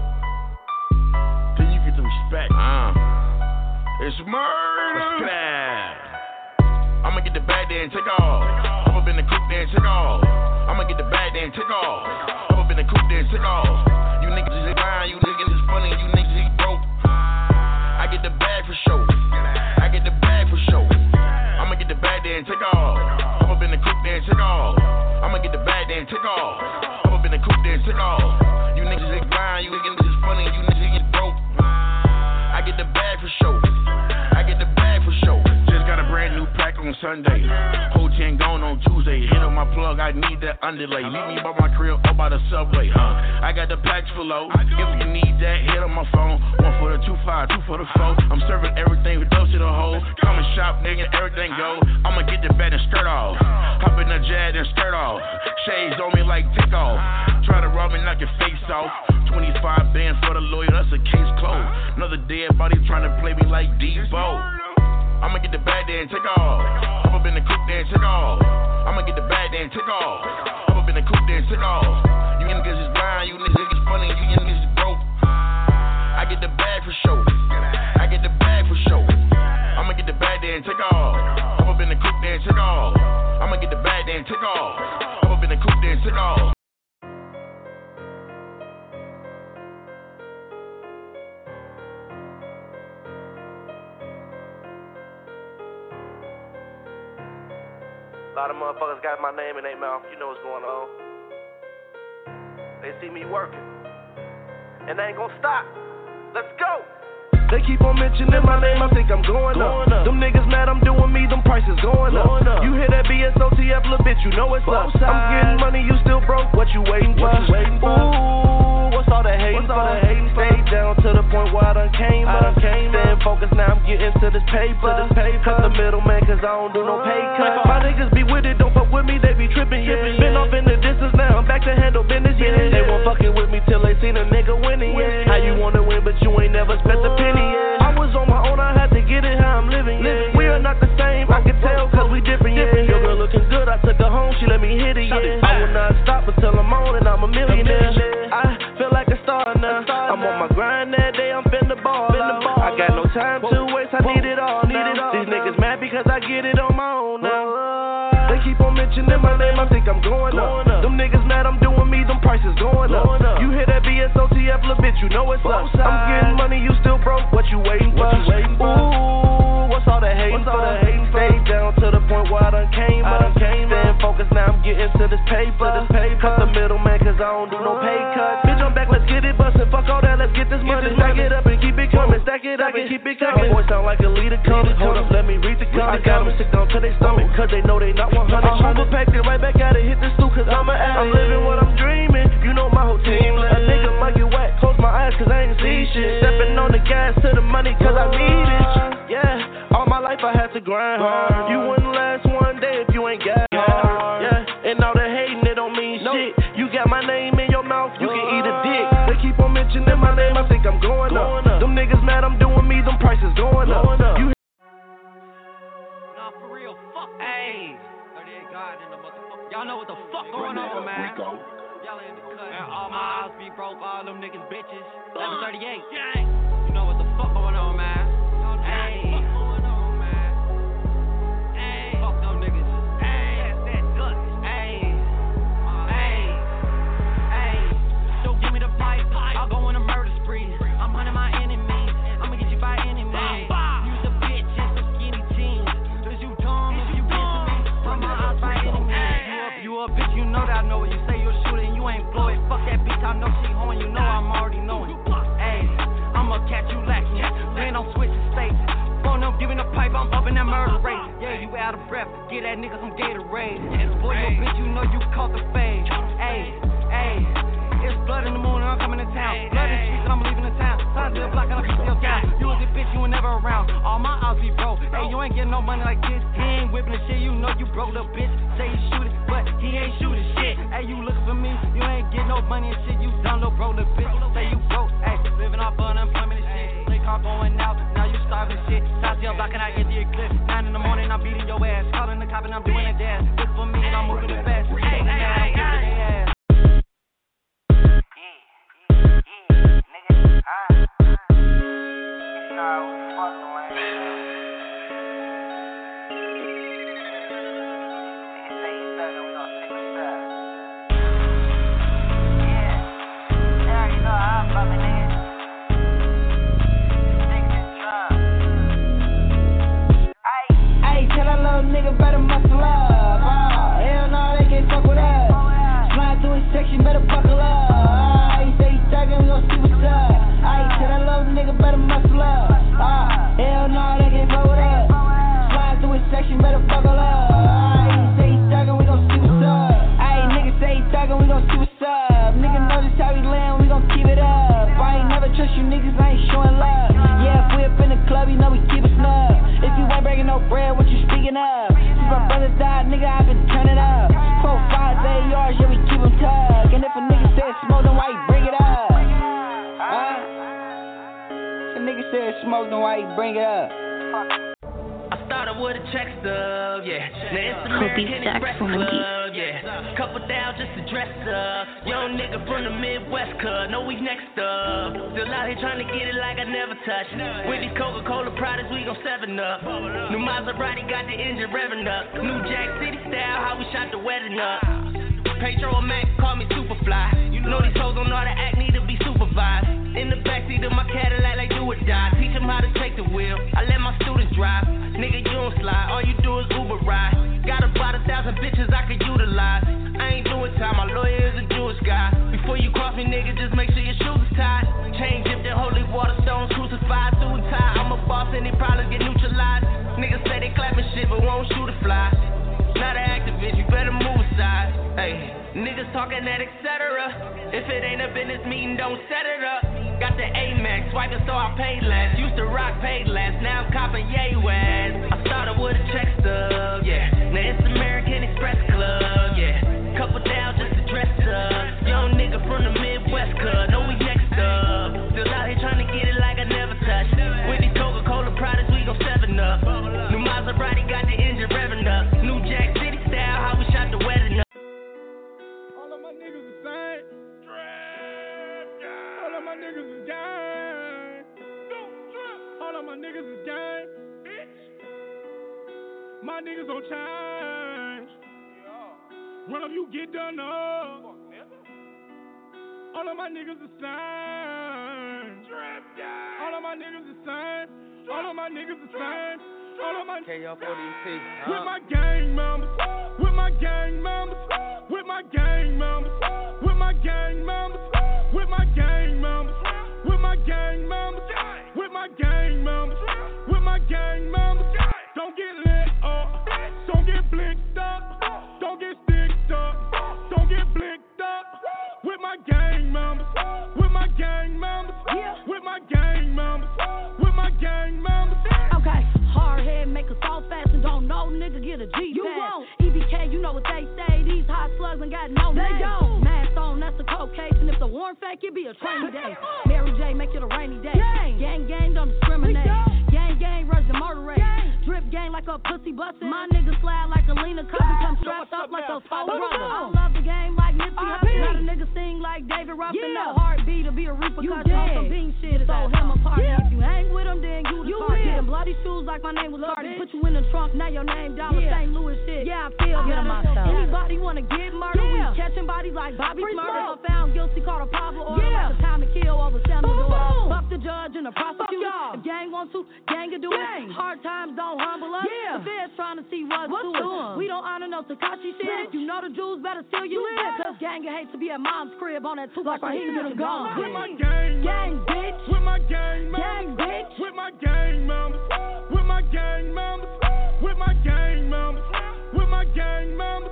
then you get the respect. Uh. It's murder. Respect. I'ma get the bag there and take off. Hop up in the coupe there and take off. I'ma get the bag there and take off. Hop up in the coupe there and take off. You niggas is lying, you niggas is funny, you niggas is broke. I get the bag for show. I get the bag for show. I'ma get the bag there and take off. Hop up in the coupe there and take off. I'ma get the bag there and take off. Hop up in the coupe there and take off. You niggas is lying, you niggas is funny, you niggas is broke. I get the bag for show. I get the bag for show. Just got a brand new pack on Sunday. Whole ten gone on Tuesday. Hit on my plug, I need that underlay. Meet me by my crib or by the subway. Huh? I got the packs full low. If you need that, hit on my phone. One for the two five, two for the four. I'm serving everything with those to the hole. Come and shop, nigga, everything go. I'ma get the bed and skirt off. Hop in the jet and skirt off. Shades on me like take off. Try to rob me, knock your face off. twenty-five bands for the lawyer, that's a case closed. Another dead body trying to play me like Debo. I'ma get the bag there and take off. Hop up in the coupe there and take off. I'ma get the bag there and take off. Hop up in the coupe there and take off. You niggas is blind, you niggas is funny, you niggas is broke. I get the bag for show. I get the bag for show. I'ma get the bag there and take off. Hop up in the coupe there and take off. I'ma get the bag there and take off. Hop up in the coupe there and take off. A lot of motherfuckers got my name in their mouth. You know what's going on. They see me working, and they ain't gonna stop. Let's go. They keep on mentioning my name, I think I'm going, going up. up. Them niggas mad I'm doing me, them prices going, going up. up. You hear that B S O T F, little bitch, you know it's up. I'm getting money, you still broke, what you waiting for? What you waiting for? Ooh, what's all that hating for? Stay down to the point where I done came I up. Came Staying focused, now I'm getting to this paper. To this paper. Cut the middleman, cause I don't do no pay cut. My niggas be with it, don't fuck with me, they be tripping, yeah. Been off in the distance, now I'm back to handle business, yeah. They won't fucking with me till they seen a nigga winning, yeah. How you wanna win, but you ain't never spent a penny, yeah. I was on my own, I had to get it how I'm living, yeah. We are not the same, I can tell, cause we different, yeah. Your girl looking good, I took her home, she let me hit it, yeah. I will not stop until I'm on and I'm a millionaire. I feel like a star now. I'm on my grind that day, I'm finna ball out. I got no time to waste, I need it all now. These niggas mad because I get it on my own now. They keep on mentioning my name, I think I'm going up. Them niggas mad, I'm doing me, them prices going up. You hear that B S O T F, little bitch, you know it's up. I'm getting money, you still broke, what you waiting for? Ooh, what's all that hating for? Stay down to the point where I done came up. Staying focused, now I'm getting to this paper. Cut the middleman, cause I don't do no pay cut. Bitch, I'm back, let's get it bustin', fuck all that, let's get this money. Stack it up and keep it coming, stack it up and keep it coming. My boy sound like a leader coming, hold up, let me read the comment. I got them sick down to their stomach, cause they know they not one hundred. I'm overpacked and right back at it, hit the stool, cause I'm an addict. I'm living what I'm dreaming, you know my whole team. A nigga might get whacked, close my eyes, cause I ain't see shit. Stepping on the gas. my life, I had to grind hard. You wouldn't last one day if you ain't got hard. Yeah, and all that hating, it don't mean shit. You got my name in your mouth, you can eat a dick. They keep on mentioning my name, I think I'm going up. Them niggas mad I'm doing me, them prices going up. You nah, for real, fuck. Hey, thirty-eight God in the motherfucker. Y'all know what the fuck going on, man. Y'all in the cut. And all my eyes be broke, all them niggas bitches. eleven thirty-eight. You know what the fuck going on, man. Hey. Fuck going on, man. Hey. Fuck them niggas. Hey. That's that gut. Hey. Hey. Hey. So give me the pipe. I'll go on a murder spree. I'm hunting my enemies. I'ma get you by any means. Use a bitch and some skinny jeans. Cause you dumb if you get to me. From my eyes by any means. You a, you a bitch, you know that I know it. You say you're shooting, you ain't blow it. Fuck that bitch, I know she hoeing. You know I'm already knowing. Hey. I'ma catch you lacking. Then I'm switching states. Phone up, giving a pipe, I'm up in that murder rate. Yeah, you out of breath. Get that nigga some Gatorade. Boy, yo, bitch, you know you caught the fade. Hey, hey. It's blood in the moon and I'm coming to town. Blood in the streets and I'm leaving the town. Time to the block and I'll be still down. You was a bitch, you were never around. All my odds be broke. Hey, you ain't getting no money like this. He ain't whipping the shit, you know you broke, little bitch. Say you shoot it, but he ain't shooting shit. Hey, you looking for me, you ain't getting no money and shit. You done, little bro, little bitch. Say you broke, hey, living off unemployment and shit. Play car going out, now you starving shit. Top your block and I get the eclipse. Nine in the morning, I'm beating your ass. Calling the cop and I'm doing it dance. Look for me and I'm moving it fast. Hey, hey, hey, hey. Nigga better muscle up. Oh, hell no, they can't fuck with us. Slide through his section, better buckle up. Oh, he say he thuggin', we gon' see what's up. I tell that little nigga better muscle up. Oh, hell no, they can't fuck with us. Slide through his section, better buckle up. Oh, he say he thuggin', we gon' see what's up. Ayy, nigga say he thuggin', we gon' see what's up. Nigga know just how we land, we gon' keep it up. I ain't never trust you niggas, I ain't showing love. Yeah, if we up in the club, you know we keep it snug. If you ain't breaking no bread, what you speaking of? Since my brother died, nigga, I been turning up. Four, five, eight yards, yeah, we keep them tugged. And if a nigga said smoke, then why he bring it up? Huh? If a nigga said smoke, then why he bring it up? Started with a check stub, yeah. Now it's American Express Club, yeah. Couple down just to dress up. Young nigga from the Midwest, cuz know we next up. Still out here trying to get it like I never touched. With these Coca-Cola products, we gon' seven up. New Maserati got the engine revving up. New Jack City style, how we shot the wedding up. Pedro and Mac call me Superfly. You know these hoes don't know how to act, need to be supervised. In the backseat of my Cadillac like do or die. Teach them how to take the wheel, I let my students drive. Nigga, you don't slide, all you do is Uber ride. Got about a thousand bitches I could utilize. I ain't doing time, my lawyer is a Jewish guy. Before you cross me, nigga, just make sure your shoes is tied. Chain dipped in holy water stones, crucified, suit and tie. I'm a boss, any problems get neutralized. Niggas say they clapping shit, but won't shoot a fly. Not an activist, you better move aside. Hey, niggas talking that et cetera. If it ain't a business meeting, don't set it up. Got the Amex, swiping so I paid less. Used to rock, paid less, now I'm copping yay west. I started with a check stub, yeah. Now it's American Express Club, yeah. Couple down just to dress up. Young nigga from the Midwest, cuz know we next up. Still out here trying to get it like I never touched. With these Coca-Cola products, we gon' seven up. New Maserati got the engine revving up. New Jack City style, how we shot the wedding up. All of my niggas the same. All of my niggas is gang. All of my niggas is gang. Bitch. My niggas don't change. Run up, you get done up. All of my niggas the same. All of my niggas the same. All of my niggas the same. All of my K L forty T. With my gang members. With my gang members. With my gang members. With my gang members. With my gang members. With my gang members. With my gang members. With my gang members. Don't get lit up. Don't get blinked up. Don't get sticked up. Don't get blinked up. With my gang members. With my gang members. With my gang members. With my gang members. Okay, hard head man. know what they say. These hot slugs ain't got no name. They don't. Mask on, that's the cold case. And if the warm fake, it be a rainy day. Mary J, make it a rainy day. Gang, gang, gang don't discriminate. Gang, gang, rush the murder rate. Drip gang like a pussy bustin'. My niggas slide like a Lena cousin. Come strapped up like those four brothers. I love the game like Nipsey Hussle. Not a nigga sing like David Ruffin. No heartbeat to be a repercussion on some bean shit. So him a party. If you hang with him, then you the party. Getting bloody shoes like my name was Cardi. Put you in the trunk, now your name Dollar Saint Louis shit. Yeah, I feel good. Anybody wanna get murdered? We catching bodies like Bobby Smurder. If found guilty, called a Pablo order. Like the time to kill over Samuel Door. Fuck the judge and the prosecutor. If gang wants to, gang can do it. Hard times don't humble us. The feds trying to see what's doing. We don't honor no Takashi shit. If you know the Jews, better steal you live. Cause gang hate to be at mom's crib on that two like he get him gone. With my gang, gang bitch. With my gang, gang bitch. With my gang members. With my gang members. With my gang members. With my gang members.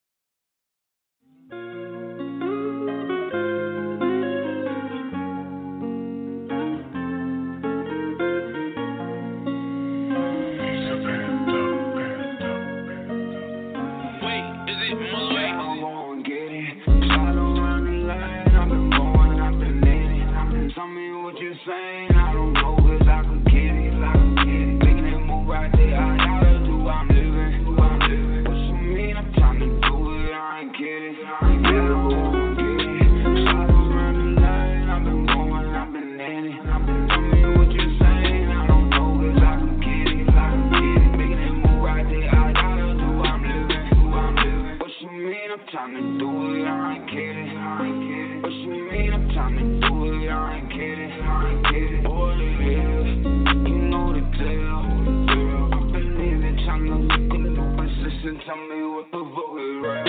Saying I don't know, cause I can get it, I can get it. Making that move right there, I gotta do, I'm living, do I'm living. What you mean, I'm trying to do it, I ain't kidding, I ain't kidding, I won't get it. Follow around the line, I've been going, I've been in it. I've been telling me what you're saying, I don't know, cause I can get it, I can get it. Making that move right there, I gotta do, I'm living, do I'm living. What you mean, I'm trying to do it, I ain't kidding, I ain't kidding. What you mean, I'm trying to do it, I ain't kidding. Boy, you know the deal. I've been in it, trying to look a new position. Tell me what the fuck is right.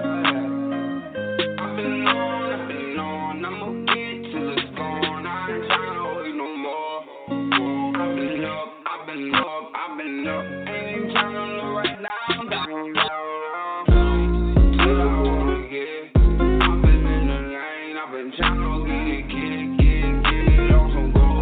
I've been on, I've been on. I'ma get till it's gone. I ain't trying to wait no more. I've been up, I've been up, I've been up. Ain't trying to look right now. I'm down, down, down. Till I wanna get it. I've been in the lane, I've been trying to get it, get it, get it, get it on some gold.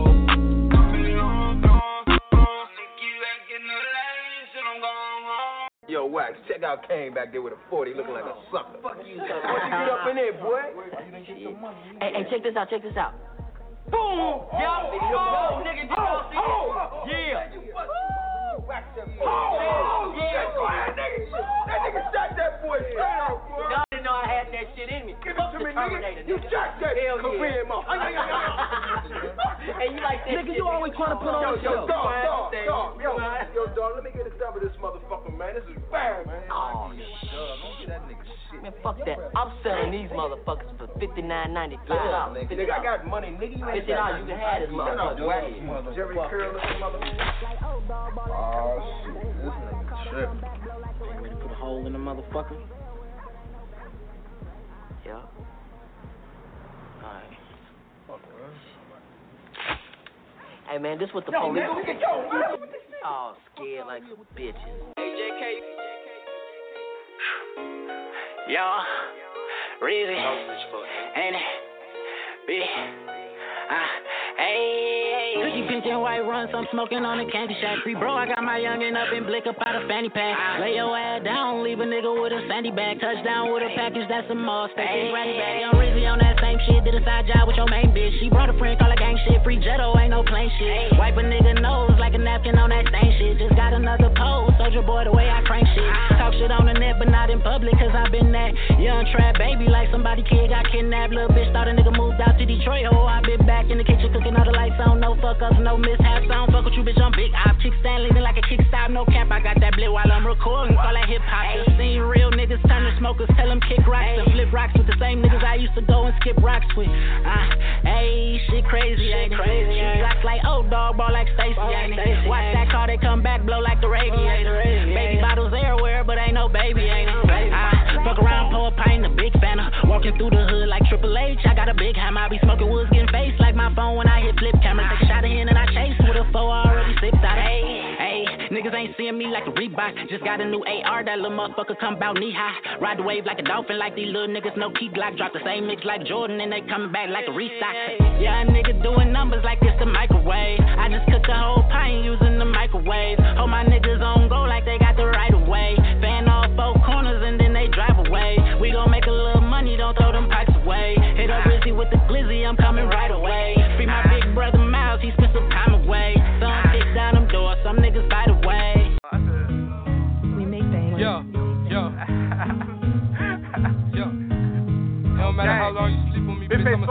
Yo, Wax, check out Kane back there with a forty looking like a sucker. Fuck you, son. What you get up in there, boy? Hey, hey, check this out, check this out. Boom! Yeah, oh, nigga, did y'all see oh, this? Yeah. Oh, oh, yeah, go ahead, nigga. That nigga shot that boy straight out, boy. Y'all didn't know I had that shit in me. Give it to me, nigga. You shot that career, motherfucker. Hey, you like that nigga, shit, you always trying to put on a show. Yo, dog, dog, dog. Yo, yo, dog, let me get a number of this motherfucker, man. This is bad, man. Oh, shit. Don't get that nigga shit. Man, fuck that. I'm selling these motherfuckers for fifty-nine ninety-five. Yeah, nigga. Nigga, I got money, nigga. You ain't fifty dollars, you can have this motherfucker. Jerry Curl, this motherfucker. Oh, shit. This nigga tripping. You ready to put a hole in the motherfucker? Yeah. Alright. Hey man, this what the yo, police. Yo, nigga, yo, man, what this shit? Oh, scared like some bitches. Hey, J K. Yo, Reezy. Ain't it? B. Ah. Hey, Cookie pink and white runs, I'm smoking on a candy shack. Free bro, I got my youngin' up and blick up out a fanny pack. Lay your ass down, leave a nigga with a sandy bag. Touchdown with a package, that's a must. Take his granny bag. Young Rizzy on that same shit, did a side job with your main bitch. She brought a friend, call her gang shit. Free Jetto, ain't no plain shit. Wipe a nigga nose like a napkin on that stain shit. Just got another pose, Soldier Boy, the way I crank shit. Talk shit on the net, but not in public, cause I been that young trap baby. Like somebody kid got kidnapped. Little bitch thought a nigga moved out to Detroit. Oh, I been back in the kitchen cooking all the lights on. No fuck ups, no mishaps. I don't fuck with you, bitch. I'm big op. Kickstand leaning like a kickstop. No cap. I got that blit while I'm recording. Call that hip hop. Just seen real niggas turn to smokers. Tell them kick rocks and flip rocks with the same niggas I used to go and skip rocks with. Ah, uh, hey, shit crazy, ain't it? Crazy, ain't it? Rocks like old dog, ball like Stacy, ain't it? Watch that car, they come back, blow like the radiator. Baby bottles everywhere, but ain't no baby, ain't it? Ah, fuck around, pour a pint, a big fanner. Walking through the hood like Triple H. I got a big hammer. I be smoking woods, getting face like my phone when I hit flip camera. Take a shot of hen and I chase with a four already sipped out. Hey, hey, niggas ain't seeing me like a Reebok. Just got a new A R, that little motherfucker come bout knee high. Ride the wave like a dolphin, like these little niggas no key Glock. Drop the same mix like Jordan and they coming back like a restock. Yeah, a nigga doing numbers like it's the microwave. I just cooked the whole pint using the microwave. Hold my niggas on go like they got the right of way. Fan all four corners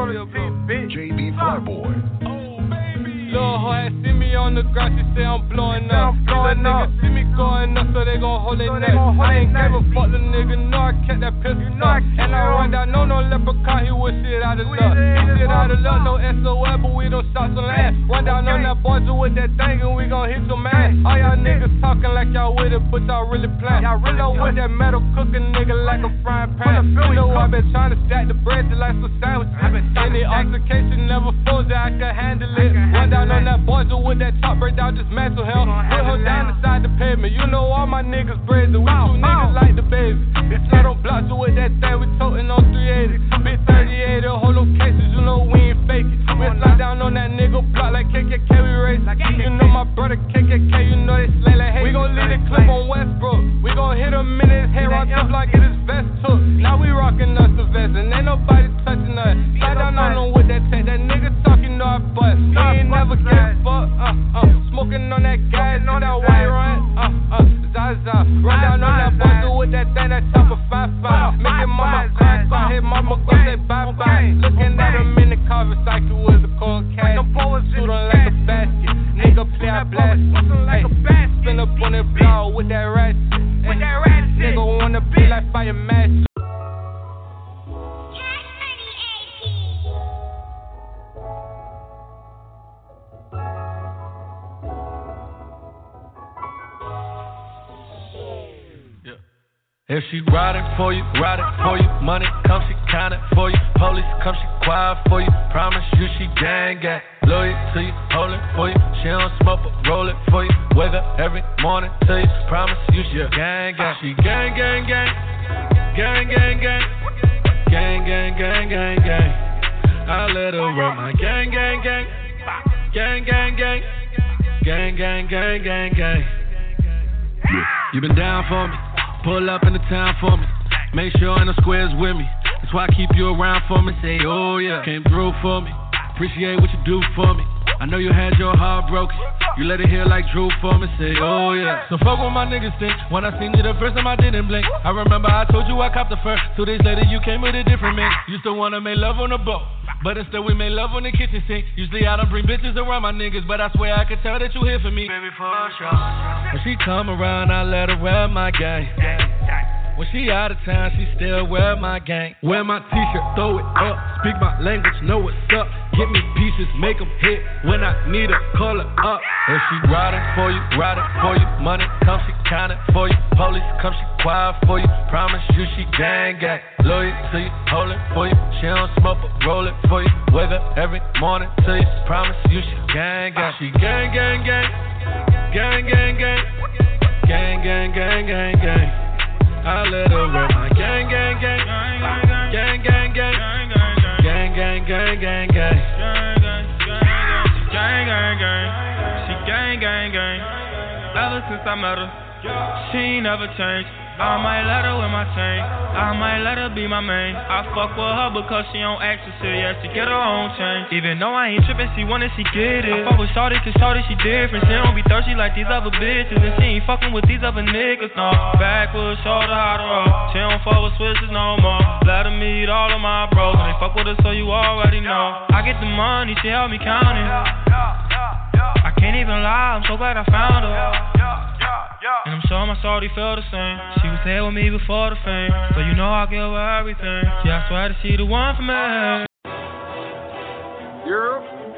on the team, bitch. J B Flyboy. Lil' hoe had see me on the ground, she say I'm blowing up. Blowing up. Niggas see me going up, so they gon' hold their neck. I ain't gave a fuck, the nigga know I kept that pistol up. And I run down, no, no leprechaun, he wish shit out of luck. Shit out of luck, no S O L, but we don't stop some ass. Run down on that boy with that thing, and we gon' hit some ass. All y'all niggas talking like y'all with it, but y'all really playing. Y'all really know with that metal cooking nigga like a frying pan. You know I been trying to stack the bread just like some sandwiches. Any altercation never falls that I can handle it. Run down on that boy with that top break down, just mantle hell. Put her down inside the pavement. You know all my niggas brazen. We two niggas like the baby. Bitch, not on blocks with that thing. We toting on three eighty. Big thirty-eight, hold no cases. You know we ain't faking. We slide down on that nigga block like K K K. We race. You know my brother K K K. You know they slay like hate. We gon' leave the clip on Westbrook. We gon' hit him in his head, rock up like it is vest took. Now we rockin' us the vest, and ain't nobody touching us. Slide down on him with that tech. That nigga talking, know I bust. We ain't never give a fuck. Uh, uh, smoking on that gas, on that white run, uh, uh, Zaza. Run down on that bus with that thing, that chopper five five. Making mama cry, so I hit mama go say bye bye. Looking at him in the car, cycle with a cold cat. Shoot on like a basket, nigga play a blast. Hey, spin up on that blow with that rat. With that rat, nigga wanna be like fire match. If she riding for you, riding for you, money come, she counting for you, police come, she quiet for you, promise you she gang gang, loyal to you, holding for you, she don't smoke but roll it for you, wake up every morning to you, promise you she gang gang, she gang gang gang, gang gang gang, gang gang gang gang gang, I let her run my gang gang gang, gang gang gang, gang gang gang gang gang, you been down for me. Pull up in the town for me. Make sure in the squares with me. That's why I keep you around for me. Say, oh yeah, came through for me. Appreciate what you do for me. I know you had your heart broken. You let it hear like Drew for me. Say, oh yeah. So fuck what my niggas think. When I seen you the first time I didn't blink. I remember I told you I copped the first. Two days later you came with a different man. Used to wanna make love on the boat, but instead we made love on the kitchen sink. Usually I don't bring bitches around my niggas, but I swear I could tell that you here for me. Baby, for sure. When she come around, I let her wear my gang. When she out of town, she still wear my gang. Wear my t-shirt, throw it up. Speak my language, know what's up. Get me pieces, make them hit. When I need her, call her up. If she riding for you, riding for you. Money come, she counting for you. Police come, she quiet for you. Promise you she gang gang. Loyal to you, holding for you. She don't smoke but roll it for you. Wake up every morning to you. Promise you she gang gang. She gang gang gang. Gang gang gang. Gang gang gang gang gang. I let her run my gang gang gang. Gang gang gang. Gang gang gang gang gang. Gang gang gang. She gang gang gang. Ever since I met her, she ain't never changed. I might let her with my chain. I might let her be my main. I fuck with her because she don't act so serious. She get her own change. Even though I ain't trippin', she want it, she get it. I fuck with Shorty cause Shorty she different. She don't be thirsty like these other bitches. And she ain't fucking with these other niggas, no. Backwards, shoulder, how to roll. She don't fuck with switches no more. Let her meet all of my bros. And they fuck with her so you already know. I get the money, she help me count it. I can't even lie, I'm so glad I found her. And I'm sure my shorty feel the same. She was here with me before the fame, so you know I'll give her everything. Yeah, I swear to she the one for me. Yeah.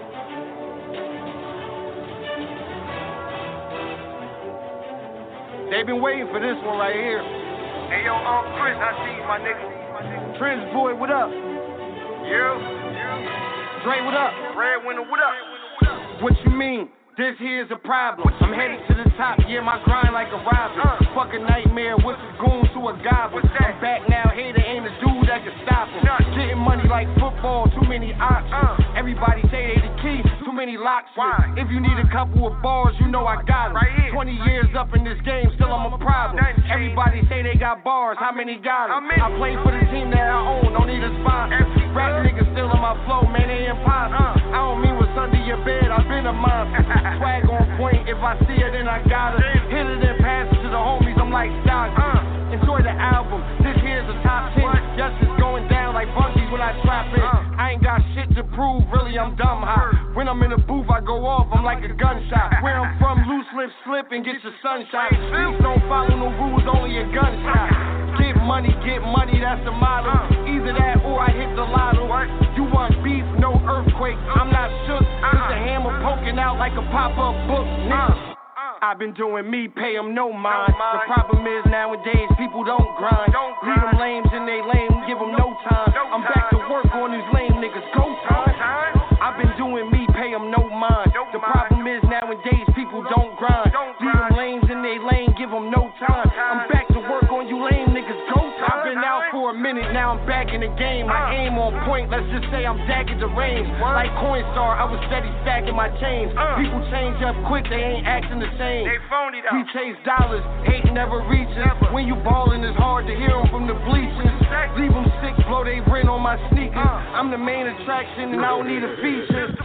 They been waiting for this one right here. Hey yo, um, Chris, I see you, my nigga. Trends boy, what up? Yeah. Yeah. Dre, what up? Breadwinner, what up? What you mean? This here's a problem. I'm headed to the top, yeah, my grind like a robber. Uh. Fucking nightmare, what's his goon to a goblin? I'm back now, hey, there ain't a dude that can stop him. None. Getting money like football, too many options. Uh. Everybody say they the key, too many locks. Why? If you need a couple of bars, you know I got them. Right here. twenty years up in this game, still I'm a problem. Everybody say they got bars, how many got them? I play for the team that I own, don't need a sponsor. Rap niggas still in my flow, man, they impossible. Uh. I don't mean what's under your bed, I've been a monster. Swag on point, if I see it, then I gotta hit it and pass it to the homies. I'm like stock. Uh, enjoy the album. This here's a top ten. Yes, it's going down like bungees when I trap it. Uh, I ain't got shit I'm dumb high. When I'm in the booth, I go off, I'm like a gunshot. Where I'm from, loose lips slip and get your sunshine. Streets don't follow no rules, only a gunshot. Get money, get money, that's the motto. Either that or I hit the lotto. You want beef, no earthquake. I'm not shook, with the hammer poking out like a pop-up book. Nigga. I've been doing me, pay them no mind. The problem is nowadays people don't grind. Leave them lames in they lane, give them no time. I'm back to work on these lame niggas, go time. I've been doing me, pay them no mind. The problem is nowadays people don't grind. Leave them lames in they lane, give them no time. I'm back to work on you lame niggas, go time. I've been out for a minute, now I'm back in the game. My aim on point, let's just say I'm dagging the range. Like Coinstar, I was steady stacking my chains. People change up quick, they ain't acting the same. They phony though. We chase dollars, hate never reaches. Never. When you ballin', it's hard to hear them from the bleachers. Leave them sick, blow they rent on my sneakers. Uh. I'm the main attraction and I don't need a feature.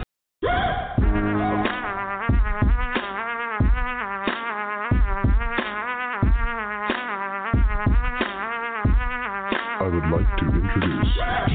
I would like to introduce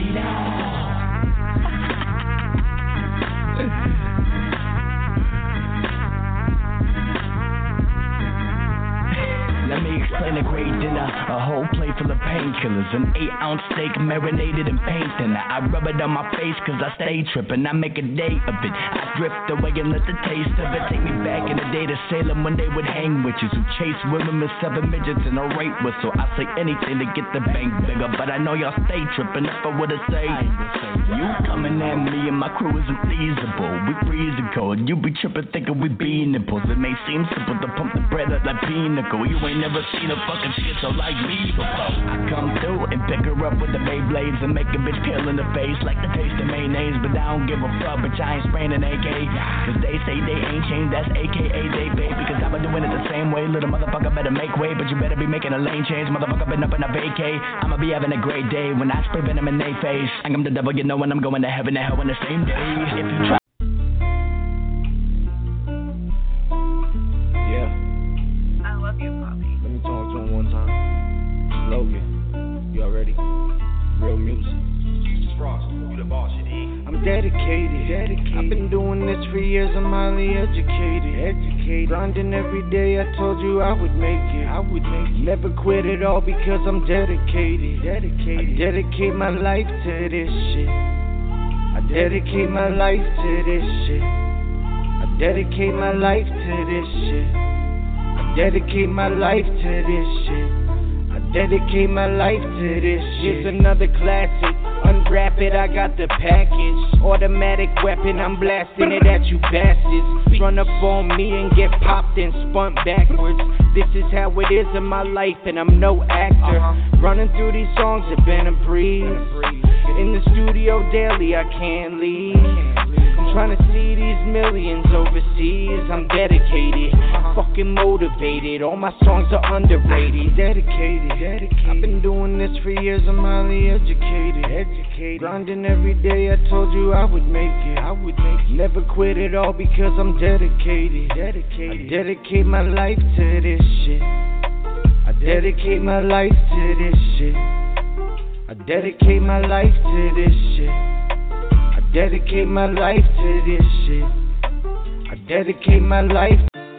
Let me explain a great dinner, a whole plate full of painkillers, an eight ounce steak marinated in paint thinner. I rub it on my face cause I stay trippin', I make a day of it. I drift away and let the taste of it take me back in the day to Salem when they would hang witches who chase women with seven midgets and a rape whistle. I say anything to get the bank bigger, but I know y'all stay trippin' if I would've say you coming at me and my crew isn't feasible. We freezing cold, you be trippin' thinking we be nipples. It may seem simple to pump the bread up like pinnacle. You ain't never seen a fucking schizo like me before. I come through and pick her up with the Beyblades and make a bitch peel in the face like the taste of mayonnaise. But I don't give a fuck, bitch, I ain't spraying an A K. Cause they say they ain't changed, that's A K A they baby. Cause I've been doing it the same way, little motherfucker better make way. But you better be making a lane change, motherfucker been up in a vacay. I'ma be having a great day when I spray venom in they face. I'm the devil, you know when I'm going to heaven and hell in the same day. If you try Dedicated. Dedicated. I've been doing this for years, I'm highly educated. Educated. Grinding every day, I told you I would make it. I would make it. Never quit it all because I'm dedicated. Dedicated. I dedicate my life to this shit. I dedicate my life to this shit. I dedicate my life to this shit. I dedicate my life to this shit. I dedicate my life to this shit. Here's another classic. Unwrap it, I got the package. Automatic weapon, I'm blasting it at you bastards. Run up on me and get popped and spun backwards. This is how it is in my life and I'm no actor. Running through these songs, it been a breeze. In the studio daily, I can't leave. I'm trying to see these millions overseas. I'm dedicated, fucking motivated. All my songs are underrated. Dedicated, dedicated. I've been doing this for years, I'm highly educated. Educated. Grinding every day, I told you I would make it. I would make it. Never quit it all because I'm dedicated. Dedicated. I dedicate my life to this shit. I dedicate my life to this shit. I dedicate my life to this shit. I dedicate my life to this shit. I dedicate my life.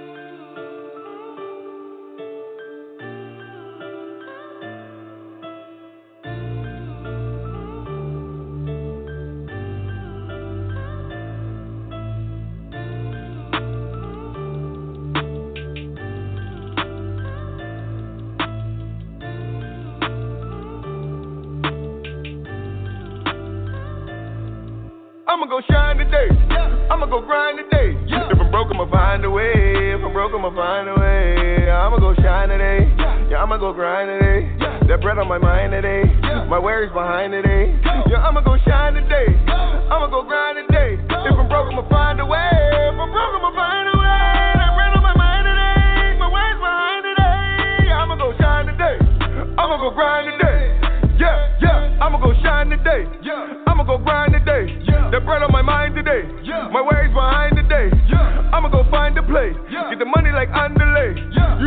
I'ma go shine today. Yeah. I'ma go grind today. Yeah. If I'm broke, I'ma find a way. If I'm broke, I'ma find a way. I'ma go shine today. Yeah, yeah I'ma go grind today. Yeah. That bread on my mind today. Yeah. My worries behind today. Yeah, I'ma go shine today. Yeah. I'ma go grind today. Go. If I'm broke, I'ma find a way. If I'm broke, I'ma find a way. That bread on my mind today. My worries behind today. Yeah, I'ma go shine today. I'ma go grind today. Yeah, yeah, I'ma go shine today. Yeah, I'ma go grind today. Yeah, that bread on my mind today. Yeah, my ways behind today. Yeah, I'ma go find a play. Yeah, get the money like underlay. Yeah, you doing what's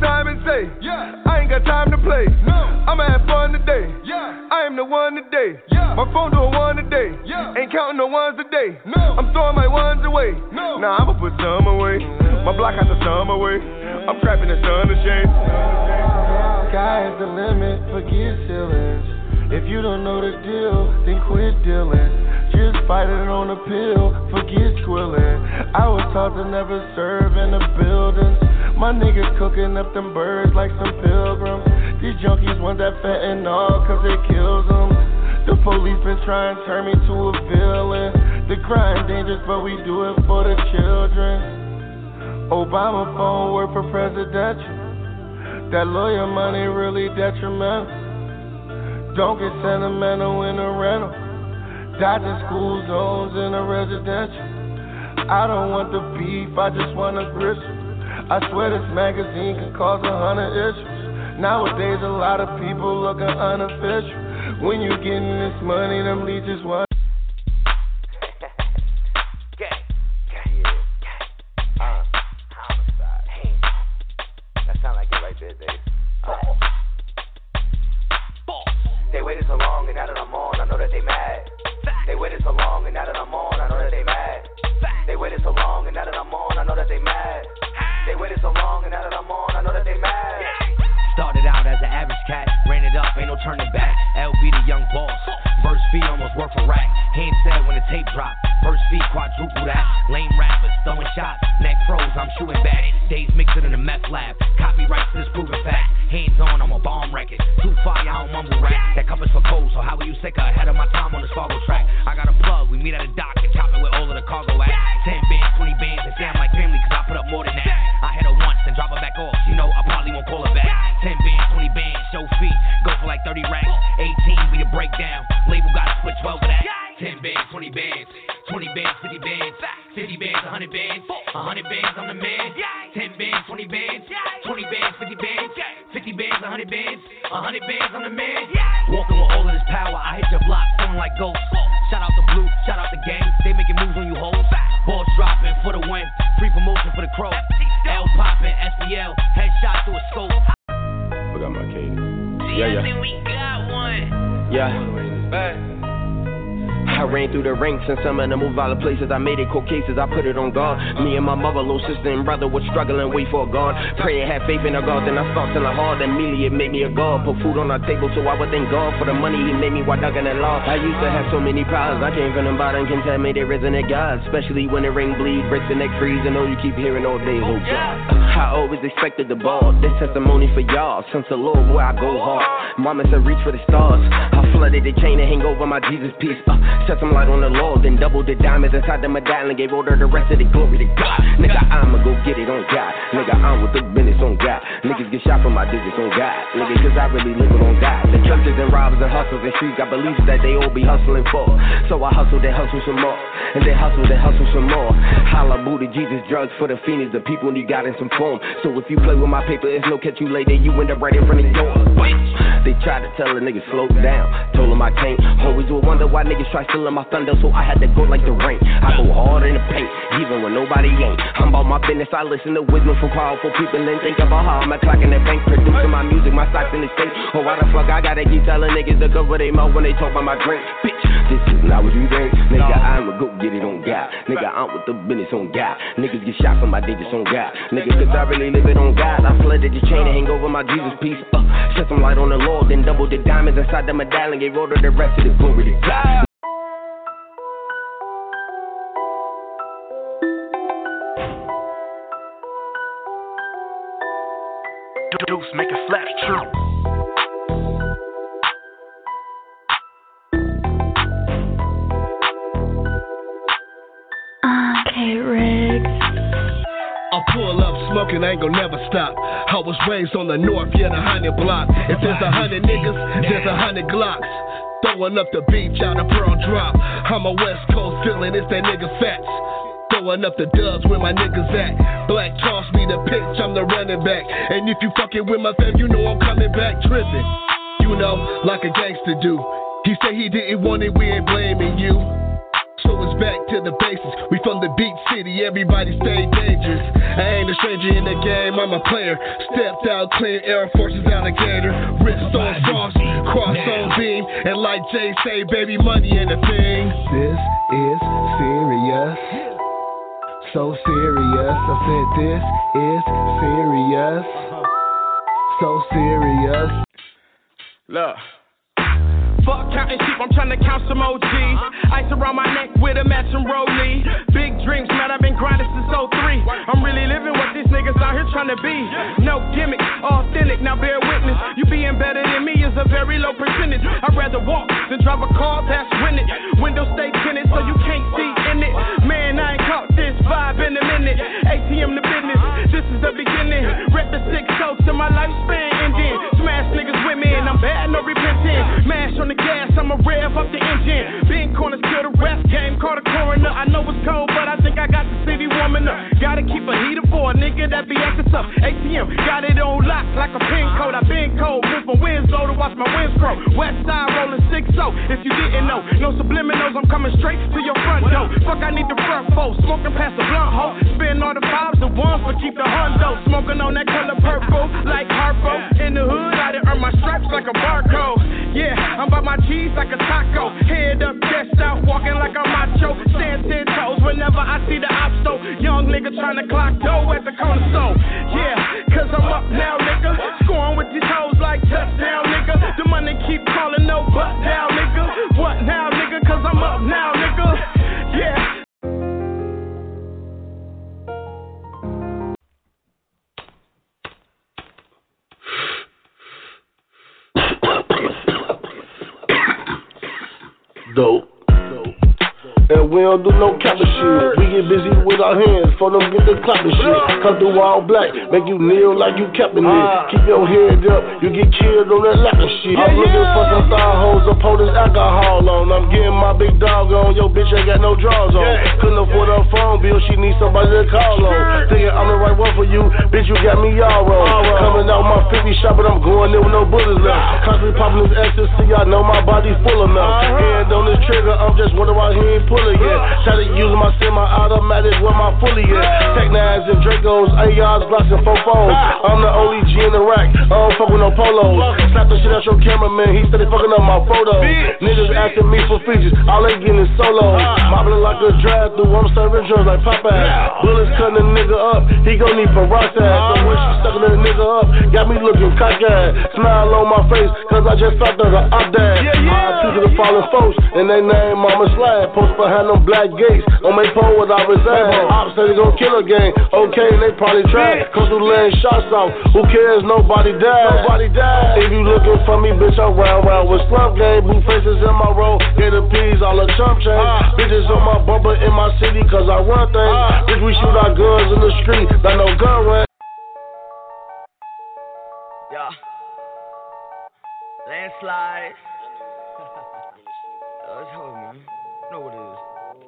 time and say, yeah, I ain't got time to play. No, I'ma have fun today. Yeah, I am the one today. Yeah, my phone doing one today. Yeah, ain't counting no ones a day. No, I'm throwing my ones away. No, nah, I'ma put some away. My block has a some away. I'm trapping the sun to shade. Sky is the limit, forget ceilings. If you don't know the deal, then quit dealing. Just fight it on the pill, forget squilling. I was taught to never serve in the buildings. My niggas cooking up them birds like some pilgrims. These junkies want that fentanyl cause it kills them. The police been trying to turn me to a villain. The crime dangerous but we do it for the children. Obama phone work for presidential. That lawyer money really detrimental. Don't get sentimental in a rental. Dodging school zones in a residential. I don't want the beef, I just want a gristle. I swear this magazine can cause a hundred issues. Nowadays a lot of people looking unofficial. When you getting this money, them leeches want. They waited so long and now that I'm on, I know that they mad. They waited so long and now that I'm on, I know that they mad. They waited so long and now that I'm on, I know that they mad. They waited so long and now that I'm on, I know that they mad. Started out as an average cat, ran it up, ain't no turning back. L B the young boss, first fee almost worth a rack. Hand said when the tape dropped, first fee quadruple that. Lame rappers throwing shots, neck froze, I'm shooting back. Days mixing in the meth lab, copyrights this proven fact. Hands on, I'm a bomb record. Too fire, I don't mumble rap. That cup is for cold, so how are you sicker? Ahead of my time on the Fargo track. I got a plug, we meet at a dock and chop it with all of the cargo at. Ten bands, twenty bands, and damn like family, cause I put up more than that. I hit her once and drop her back off, you know I probably won't call her back. Ten bands, twenty bands, show fee, go for like thirty racks. Eighteen, be the breakdown, label gotta split twelve of that. Ten bands, twenty bands, twenty bands, fifty bands, fifty bands, a hundred bands, a hundred bands, I'm the man. Ten bands, twenty bands, twenty bands, fifty bands, fifty bands, a hundred bands, a hundred bands, I'm the man. Walking with all of this power, I hit your block, feeling like ghosts. Shout out the blue, shout out the gang, they making moves on you hoes. Balls dropping for the win, free promotion for the crow. L popping, S B L, headshot through a scope. I got my cadence. Yeah, yeah. We got one. Yeah. I ran through the ranks and some of them move out of places. I made it cold cases, I put it on guard. Me and my mother, little sister and brother was struggling, wait for a God. Pray and have faith in a God, then I start telling hard. Immediately it made me a God. Put food on our table so I would thank God for the money he made me while ducking that law. I used to have so many problems, I came from the bottom, can tell me there isn't a God. Especially when the ring bleed, breaks the neck freeze, and all you keep hearing all day, oh God. I always expected the ball, this testimony for y'all. Since the Lord, where I go hard. Mama said reach for the stars. I flooded the chain and hang over my Jesus piece. Uh, set some light on the Lord, then doubled the diamonds inside the medallion, gave order the rest of the glory to God. Nigga, I'ma go get it on God. Nigga, I'm with the business on God. Niggas get shot for my digits on God. Nigga, cause I really live it on God. The churches and robbers and hustlers and streets got beliefs that they all be hustling for. So I hustle, they hustle some more. And they hustle, they hustle some more. Holla booty, Jesus, drugs for the fiends. The people need God in some form. So if you play with my paper, it's no catch you later. You end up right in front of the door. They tried to tell a nigga slow down. Told him I can't. Always will wonder why niggas try stealing my thunder. So I had to go like the rain. I go hard in the paint, even when nobody ain't. I'm about my business, I listen to wisdom from powerful people. And think about how I'm a clock in the bank, producing my music, my stocks in the state. Oh, why the fuck I gotta keep telling niggas to cover their mouth when they talk about my drink? Bitch, this is not what you think. Nigga, I'ma go get it on God. Nigga, I'm with the business on God. Niggas get shot for my digits on God. Nigga, cause I really live it on God. I flooded the chain and hang over my Jesus piece. Uh, shed some light on the Lord, then doubled the diamonds inside the medallion, gave order the rest of the glory to God. Deuce, make it slap true. Okay, Riggs. I pull up smoking, I ain't gon' never stop. I was raised on the north, yeah, the hundred block. If there's a hundred niggas, there's a hundred Glocks. Throwing up the beach out of Pearl Drop. I'm a West Coast villain, it's that nigga Fats. Throwing up the dubs where my niggas at. Black toss me the pitch, I'm the running back. And if you fucking with my fam, you know I'm coming back tripping. You know, like a gangster do. He said he didn't want it, we ain't blaming you. So it's back to the basics. We from the beat city, everybody stay dangerous. I ain't a stranger in the game, I'm a player. Stepped out clean, Air Forces alligator. Wrist on frost, cross on beam. And like Jay say, baby, money ain't a thing. This is serious. So serious. I said this is serious. So serious. Look. Fuck counting sheep, I'm tryna count some O Gs. Ice around my neck with a matching rollie. Big dreams, man, I've been grinding since oh three. I'm really living what these niggas out here tryna be. No gimmick, authentic, now bear witness. You being better than me is a very low percentage. I'd rather walk than drive a car past rented. Windows stay tinted so you can't see in it. Man, I ain't caught this vibe in a minute. A T M the business, this is the beginning. Rep the six so till my lifespan ending. Smash niggas with me and I'm bad, no repenting. Mash on the gas, I'ma rev up the engine. Being corners kill the rest game, call the coroner. I know it's cold, but I think I got the city warming up. Gotta keep a heater for a nigga that be acting tough. A T M, got it on lock like a pin code. I been cold, move from Winslow to watch my wins grow. West side rolling six oh, if you didn't know. No subliminals, I'm coming straight to your front door. Fuck, I need the front fold, smoking past the blunt hole. Spin all the fives, the ones, but keep the hundo. Smoking on that color purple, like Harpo. In the hood, I done earn my stripes like a barcode. Yeah, I'm by my cheese like a taco. Head up, chest out, walking like a macho. Stand ten toes whenever I see the ops though. Young nigga trying to clock dough at the corner store. Yeah, cause I'm up now, nigga. Scoring with these hoes like touchdown, nigga. The money keep calling, no butt down, nigga. What now, nigga? Cause I'm up now, nigga. Yeah. Dope. And we don't do no capping shit. We get busy with our hands, for them get the clapping shit. Come through all black, make you kneel like you capping it. Keep your head up, you get killed on that lapping shit. I'm looking for some thigh hoes to pour this alcohol on. I'm getting my big dog on, yo bitch ain't got no drawers on. Couldn't afford her phone bill, she needs somebody to call on. Thinking I'm the right one for you, bitch you got me all wrong. Coming out my fifty shot, but I'm going there with no bullets left. Constantly popping this ecstasy, I know my body full enough. Hand on this trigger, I'm just wondering why he ain't pulling yet. Try to use my semi-automatic where my fully at. Tech nines and Dracos, A Rs, Glocks and Fofos. I'm the only G in the rack, I don't fuck with no polos. Slap the shit out your cameraman, he steady fucking up my photos. Niggas asking me for features, all they getting is solos. Mobbling like a drive-thru, I'm serving drugs like Popeye. Bullets cutting a nigga up, he gon' need peroxide. So when she sucking that nigga up, got me looking cockeyed. Smile on my face, cause I just thought that the op died. I took to the fallen folks, and they name Mama Slide. Post behind them black gates, on my pole what I resign. Ops say they gon' kill a gang, okay, they probably try. Come through laying shots off, who cares, nobody died. Nobody died. If you looking for me, bitch, I'm round round with slump game. Blue faces in my roll, get the peas, all the chump chains. Uh, Bitches on my bumper in my city, cause I run things. Uh, bitch, we shoot our guns in the street, not no gun run. Yeah. Landslide. Oh, it's hard, man. You know what it is.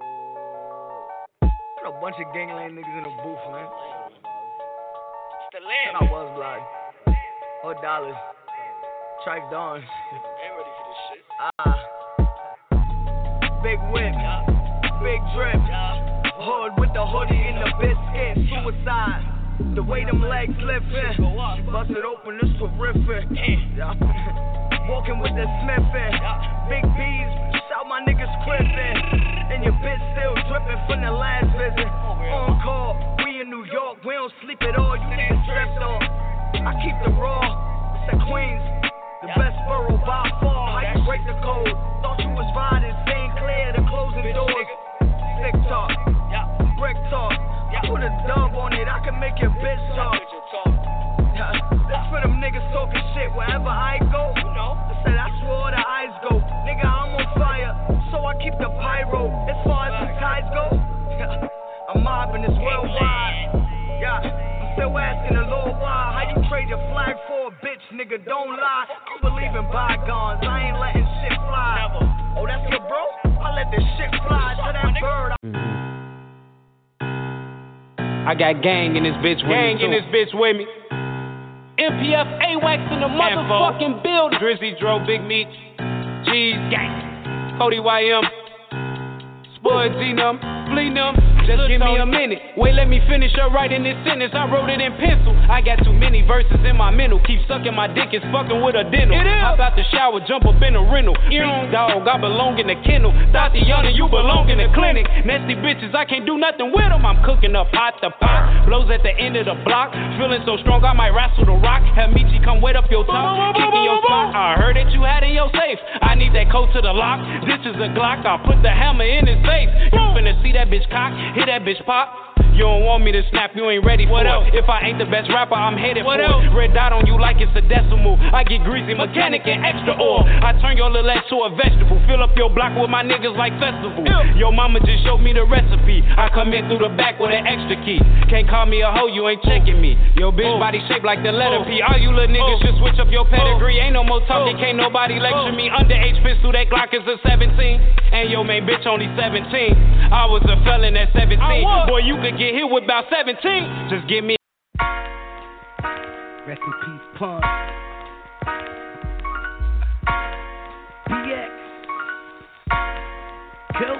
Put a bunch of gangland niggas in the booth, man. It's the land. I was blood. Four dollars. Trife Dawn. Ain't ready for this shit. Ah. Big whip. Yeah. Big drip. Yeah. Hood with the hoodie in the biscuit. Suicide. The way them legs lifting. She busted open, it's terrific. Yeah. Walking with the Smithin'. Yeah. Big B's. Shout my niggas crippin'. And your bitch still drippin' from the last visit. On call, we in New York, we don't sleep at all. You niggas stripped on. I keep the raw. It's the Queens, the best borough by far. How you break the code? Thought you was riding, staying clear the closing doors. Thick talk, brick talk. Put a dub on it, I can make your bitch talk. That's for them niggas talking shit wherever I go. I said that's where all the eyes go. Nigga, I'm on fire, so I keep the pyro. As far as the tides go, I'm mobbing this worldwide. Yeah, I'm still asking the Lord why. How you trade your flag for a bitch, nigga? Don't lie. I believe in bygones. I ain't letting shit fly. Oh, that's your bro? I let this shit fly to that bird. I got gang in this bitch with gang me. Gang in this bitch with me. M P F A-Wax in the motherfucking building. Drizzy Dro, Big Meat, G's, gang. Cody Y M. for a genome, plenum. Just give me a minute. Wait, let me finish up writing this sentence. I wrote it in pencil. I got too many verses in my mental. Keep sucking my dick, it's fucking with a dental. Hop out the shower, jump up in a rental. Big dog, I belong in the kennel. Tatiana, you belong in the clinic. Nasty bitches, I can't do nothing with them. I'm cooking up pot to pot. Blows at the end of the block. Feeling so strong, I might wrestle the rock. Have Michi come wet up your top. Kick in your spot. I heard that you had in your safe. I need that code to the lock. This is a Glock. I'll put the hammer in his face. You finna see that bitch cock. Hit that bitch pop. You don't want me to snap, you ain't ready for what it. Else? If I ain't the best rapper, I'm headed what for else? It. Red dot on you like it's a decimal. I get greasy, mechanic, and extra oil. I turn your little ass to a vegetable. Fill up your block with my niggas like festival. Ew. Your mama just showed me the recipe. I come in through the back with an extra key. Can't call me a hoe, you ain't checking me. Your bitch oh. body shaped like the letter oh. P. All you little niggas oh. should switch up your pedigree. Ain't no more talking, can't nobody lecture me. Underage pistol, that Glock is a seventeen. And your main bitch only seventeen. I was a felon at seventeen. Boy, you could get hit with about seventeen. Just give me. Rest in peace, Pun. B X. Cool.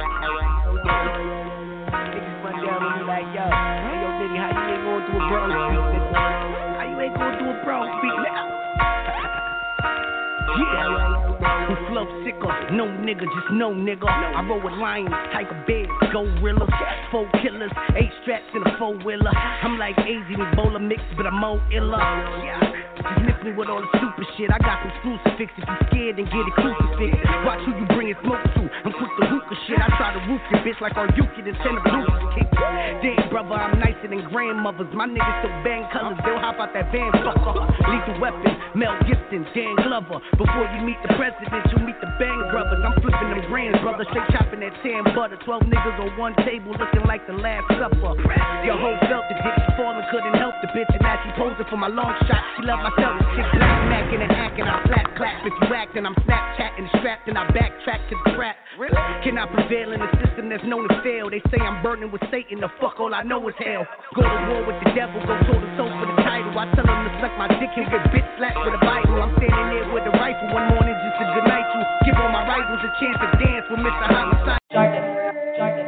Niggas run down on me like, yo, hey, yo, Diddy, how you ain't going through a bro speak? How you ain't going through a bro speak, nigga? Yeah. Who flow sicker? No nigga, just no nigga. I roll with lions, type of beds, gorillas, four killers, eight straps in a four wheeler. I'm like Azy and Ebola mix, but I'm more iller. Yeah. Just miss me with all the stupid shit. I got some crucifix. If you scared, then get it crucifix. Watch who you bring it smoke to. I'm quick to hookah shit. I try to roof your bitch like our Yuki and send a Bruce kick. Damn, brother, I'm nicer than grandmothers. My niggas so bang colors, they'll hop out that van fucker. Lethal Weapon, Mel Gibson, Dan Glover. Before you meet the president, you meet the Bang brothers. I'm flipping them grands, brother. Straight chopping that tan butter. Twelve niggas on one table looking like the Last Supper. Your whole felt the dick. She falling, couldn't help the bitch. And now she posing for my long shot. She love my self. Chick black, macking and hacking. I slap, clap. If you acting, I'm Snapchatting and strapped. And I backtrack to the trap. Really? Can I prevail in a system that's known to fail? They say I'm burning with Satan. The fuck, all I know is hell. Go to war with the devil. Go toe to toe for the title. I tell them to suck my dick and get bitch slapped with a Bible. I'm standing there with a rifle one morning just to good night you. Give all my rivals a chance to dance with Mister Homicide. Jargon. Jargon.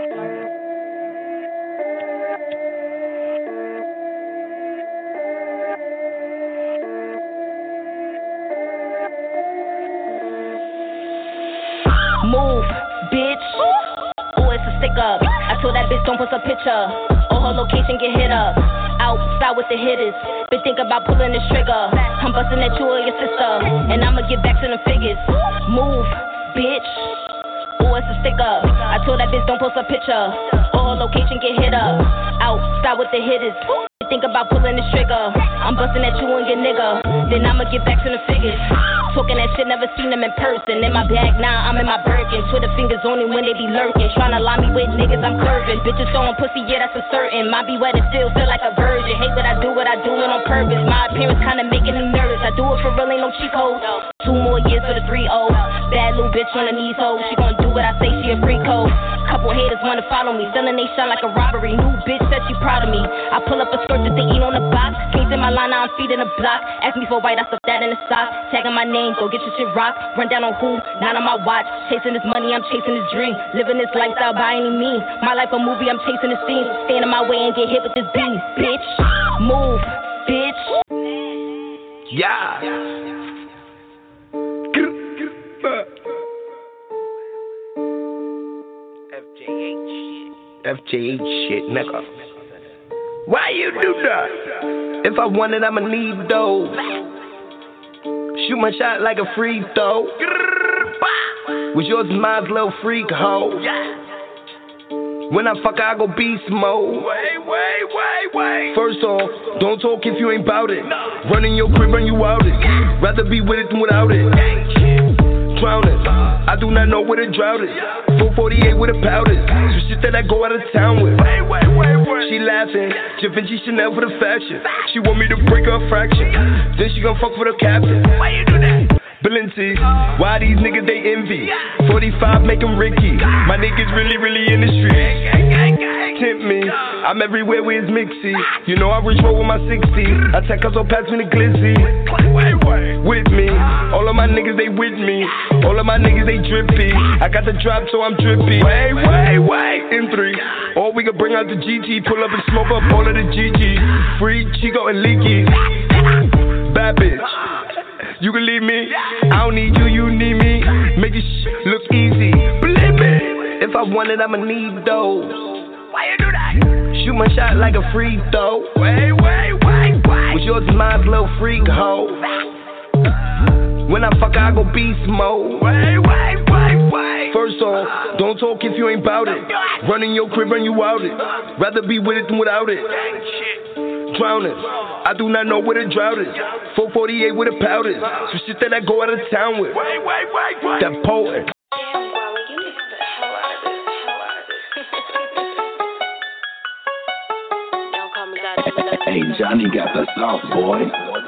Move, bitch. Oh, it's a stick up. I told that bitch don't post a picture. Or her location get hit up. Outside with the hitters. Been thinking about pulling the trigger. I'm busting at you or your sister. And I'ma get back to the figures. Move, bitch. Oh, it's a stick up. I told that bitch don't post a picture. Or her location get hit up. Outside with the hitters. Think about pulling the trigger. I'm busting at you and your nigga. Then I'ma get back to the figures. Talking that shit, never seen them in person. In my bag now, I'm in my Birkin. Twitter fingers only when they be lurking. Tryna lie me with niggas, I'm curving. Bitches throwing pussy, yeah, that's for certain. My be wet and still feel like a virgin. Hate what I do, what I do it on purpose. My appearance kinda making them nervous. I do it for real, ain't no cheat code. Two more years for the three oh. Bad little bitch on the knees, ho. She gon' do what I say, she a free code. Couple haters wanna follow me. Selling they shine like a robbery. New bitch said she proud of me. I pull up a skirt that they eat on the box. Can't say my line, now I'm feeding the block. Ask me for white, I stuff that in the sock. Tagging my name, go get your shit rock. Run down on who? Not on my watch. Chasing this money, I'm chasing this dream. Living this lifestyle by any means. My life a movie, I'm chasing the scene. Stand in my way and get hit with this beat. Bitch, move, bitch. Yeah. F J H shit. F J H shit, nigga. Why you do that? If I want it, I'ma need those. Shoot my shot like a free throw. Was yours and mine's little freak hoe. When I fuck, I go beast mode. Wait, wait, wait, wait. First off, don't talk if you ain't bout it. Run in your crib, run you out it. Rather be with it than without it. Drowning, I do not know where to drought it. four forty-eight with a powder. Some shit that I go out of town with. Wait, wait, wait, wait. She laughing, Givenchy Chanel for the fashion. She want me to break her fraction. Then she gon' fuck with her captain. Why you do that? Balenci, why these niggas they envy? forty-five make them Ricky. My niggas really, really in the street. tempt me. I'm everywhere with his mixy. You know I reach roll with my sixty. I take us so past me the glizzy. With me, all of my niggas they with me. All of my niggas they drippy. I got the drop so I'm drippy. Wait, wait, wait. M three, or we could bring out the G T. Pull up and smoke up all of the G G. Free Chico and Leaky. Bad bitch. You can leave me. I don't need you, you need me. Make this shit look easy. Believe me. If I want it, I'ma need those. Why you do that? Shoot my shot like a free throw. Wait, wait, wait, wait. Was yours and mine's little freak hoe. When I fuck, I go beast mode. Wait, wait, wait, wait. First off, don't talk if you ain't bout it. Running your crib, run you out it. Rather be with it than without it. Drowning, I do not know where the drought is. four forty-eight with a powder. Some shit that I go out of town with. Wait, wait, wait, wait. That poet. Hey, Johnny got the sauce, boy.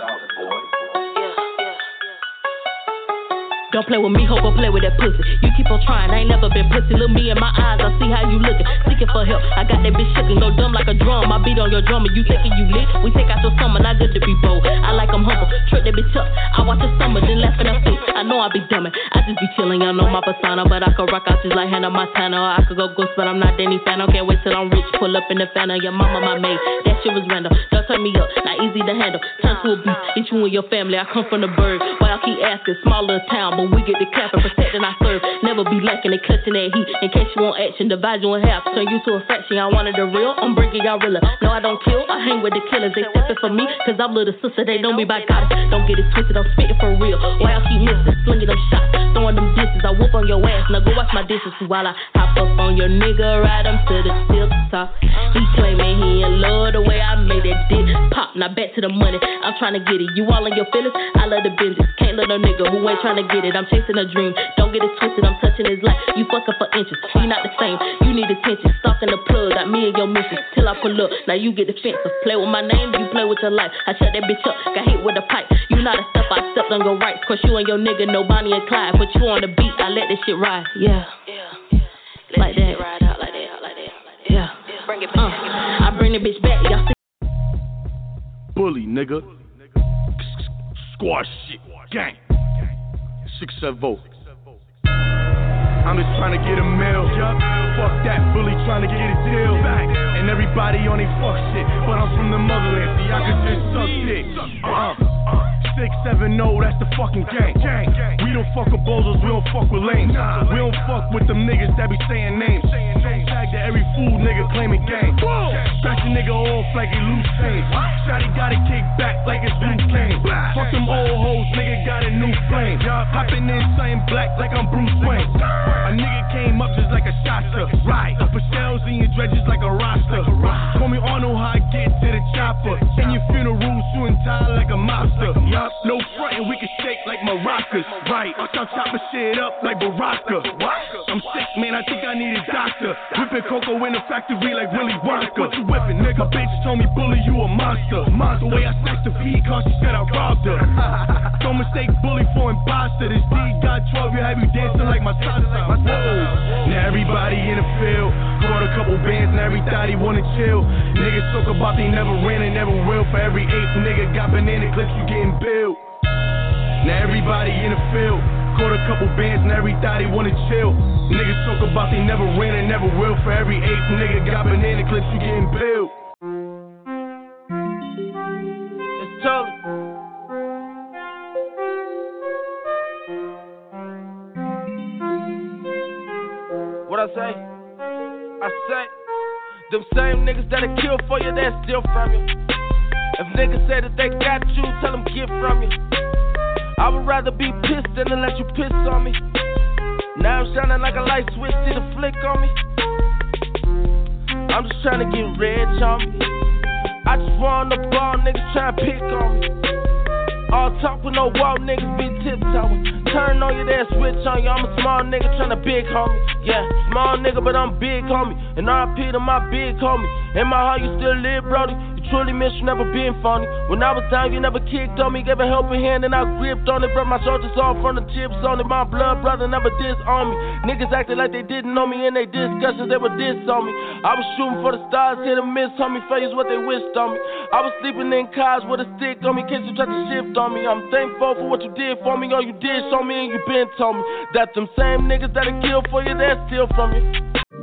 Don't play with me, hope I play with that pussy. You keep on trying, I ain't never been pussy. Look me in my eyes, I see how you looking. Seeking for help, I got that bitch shaking. Go dumb like a drum, I beat on your drummer. You thinking you lit, we take out your summer, not good to be bold. I like I'm humble, trick that bitch up. I watch the summer, then laugh in her face. I know I be dumbing, I just be chilling, y'all know my persona. But I could rock out just like Hannah Montana. Or I could go ghost, but I'm not Danny Fan. I can't wait till I'm rich, pull up in the fan of your mama, my maid. That shit was random, y'all turn me up, not easy to handle. Turn to a beast, get you and your family, I come from the bird. Why y'all keep asking, small little town, but we get the clapping, protecting I serve. Never be lacking, they clutching that heat. In case you want action, divide you in half, turn you to a fraction. I wanted the real, I'm bringing y'all realer. No, I don't kill, I hang with the killers. They stepping for me, cause I'm little sister, they know me by God. Don't get it twisted, I'm spitting for real. Why y'all keep missing, slinging them shots, throwing them dishes. I whoop on your ass, now go wash my dishes while I hop up on your nigga, ride him to the tip top. He claiming he in love the way I made that dick pop. Now back to the money, I'm trying to get it. You all in your feelings, I love the business. Can't let no nigga who ain't trying to get it. I'm chasing a dream, don't get it twisted, I'm touching his life. You fucking for inches, we not the same, you need attention. Stalking the plug, got me and your mission. Till I pull up, now you get defensive. Play with my name, you play with your life. I shut that bitch up, got hit with a pipe. You not a step, I stepped on your rights. Cause you and your nigga, no Bonnie and Clyde. Put you on the beat, I let this shit ride. Yeah, yeah. Like that. Ride out like that, like that, like that. Yeah. Bring it back. Uh, I bring the bitch back, y'all see. Bully, nigga. Squad shit. Gang. Six seven vote. I'm just trying to get a meal. Fuck that, bully trying to get a deal. And everybody on they fuck shit. But I'm from the motherland, see I could just suck dick. Uh, six seven oh, that's the fucking gang. We don't fuck with bozos, we don't fuck with lames. We don't fuck with them niggas that be saying names. Tag to every fool nigga claiming gang. Scratch a nigga off like he loose change. Shotty got it kicked back like it's Luke Kane. Fuck them old hoes, nigga got a new flame. Hopping in something black like I'm Bruce Wayne. A nigga came up just like a shotster. Right. Put shells in your dredges like a roster. Call me Arnold how I get to the chopper. In your funerals, shooting tile like a mobster. Yup, no frontin', we can shake like maracas. Right. I'm chopping shit up like Baraka. I'm sick, man, I think I need a doctor. Whipping cocoa in the factory like Willy Wonka. What you whipping, nigga? Bitch told me, bully, you a monster. Monster. The way I snatched the V, cause she said I robbed her. Don't mistake bully for imposter. This D got twelve, you have you dancing like my salsa. Now everybody in the field, caught a couple bands and everybody wanna chill. Niggas talk about they never ran and never will. For every eighth nigga got banana clips, you getting billed. Now everybody in the field, caught a couple bands and everybody wanna chill. Niggas talk about they never ran and never will. For every eighth nigga got banana clips, you getting billed. It's Tully. What I say? I say, them same niggas that'll kill for you, they'll steal from you. If niggas say that they got you, tell them get from you. I would rather be pissed than to let you piss on me. Now I'm shining like a light switch, see the flick on me. I'm just trying to get rich on me. I just want the ball, niggas trying to pick on me. All talk with no wall, niggas be tiptoeing. turn on you, they'll switch on you. I'm a small nigga tryna big homie. Yeah, small nigga, but I'm big homie. And R I P to my big homie. In my heart, you still live, brody. You truly miss you, never been funny. When I was down, you never kicked on me. Gave a helping hand and I gripped on it. Brought my shoulders off from the chips on it. My blood brother never diss on me. Niggas acted like they didn't know me. In they discussions, they were diss on me. I was shooting for the stars, hit and miss, homie. Face what they wished on me. I was sleeping in cars with a stick on me. Kids you tried to shift on me. I'm thankful for what you did for me. All you did show me and you been told me that them same niggas that'll kill for you, they'll steal from you.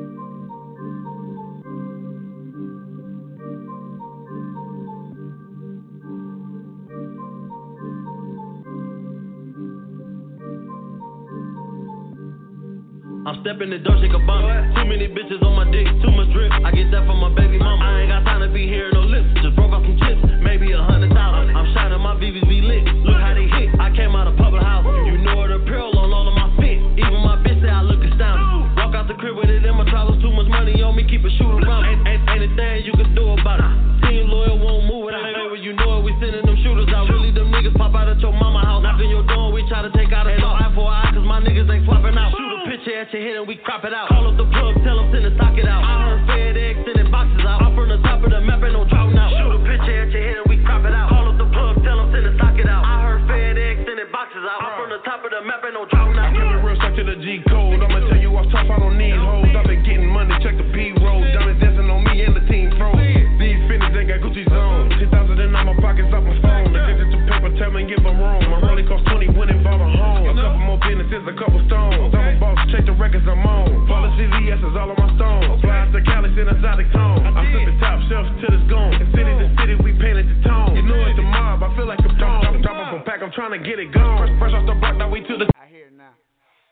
I'm stepping the door, shake a bump. Too many bitches on my dick, too much drip. I get that from my baby mama. I ain't got time to be hearing no lips. Just broke off some chips, maybe a hundred thousand. I'm shining, my V Vs be lit. Look how they hit. I came out of public house. You know the pearl on all of my fit. Even my bitch say I look astounded. Walk out the crib with it in my trousers. Too much money on me, keep it shooting around. Ain't, ain't, ain't a thing you can do about it. Team loyal won't move without me. You know it, we sending them shooters out. Really them niggas pop out at your mama house. Knocking your door, we try to take out a saw. Eye for eye, cause my niggas ain't swapping out. Shoot a picture at your head and we crop it out. Call up the plug, tell them send the socket out. I heard FedEx sending boxes out. I'm from the top of the map and no drought now. Shoot a picture at your head and we crop it out. Call up the plug, tell them send the socket out. I heard FedEx sending boxes out. I'm from the top of the map and no drought now. Give it real stuck to the G code. I'ma tell you what's tough, I don't need hoes. I've been getting money, check the B roll. Diamonds dancing on me and the team froze. These fitness ain't got Gucci zone. ten thousand in all my pockets off my phone. Addicted to paper, tell me if I'm wrong. My rolling cost twenty, went involve a home. A couple more businesses, a couple stones. I'm a boss, check the records I'm on. Ballin' C V S is all on my stones. Fly out to Cali, send exotic tone. I sip the top shelf till it's gone. And city to city, we painted the tone. You know it's the mob, I feel like a dog. I'm drop off a pack, I'm trying to get it gone. Fresh, fresh off the block, now we to the. I hear it now.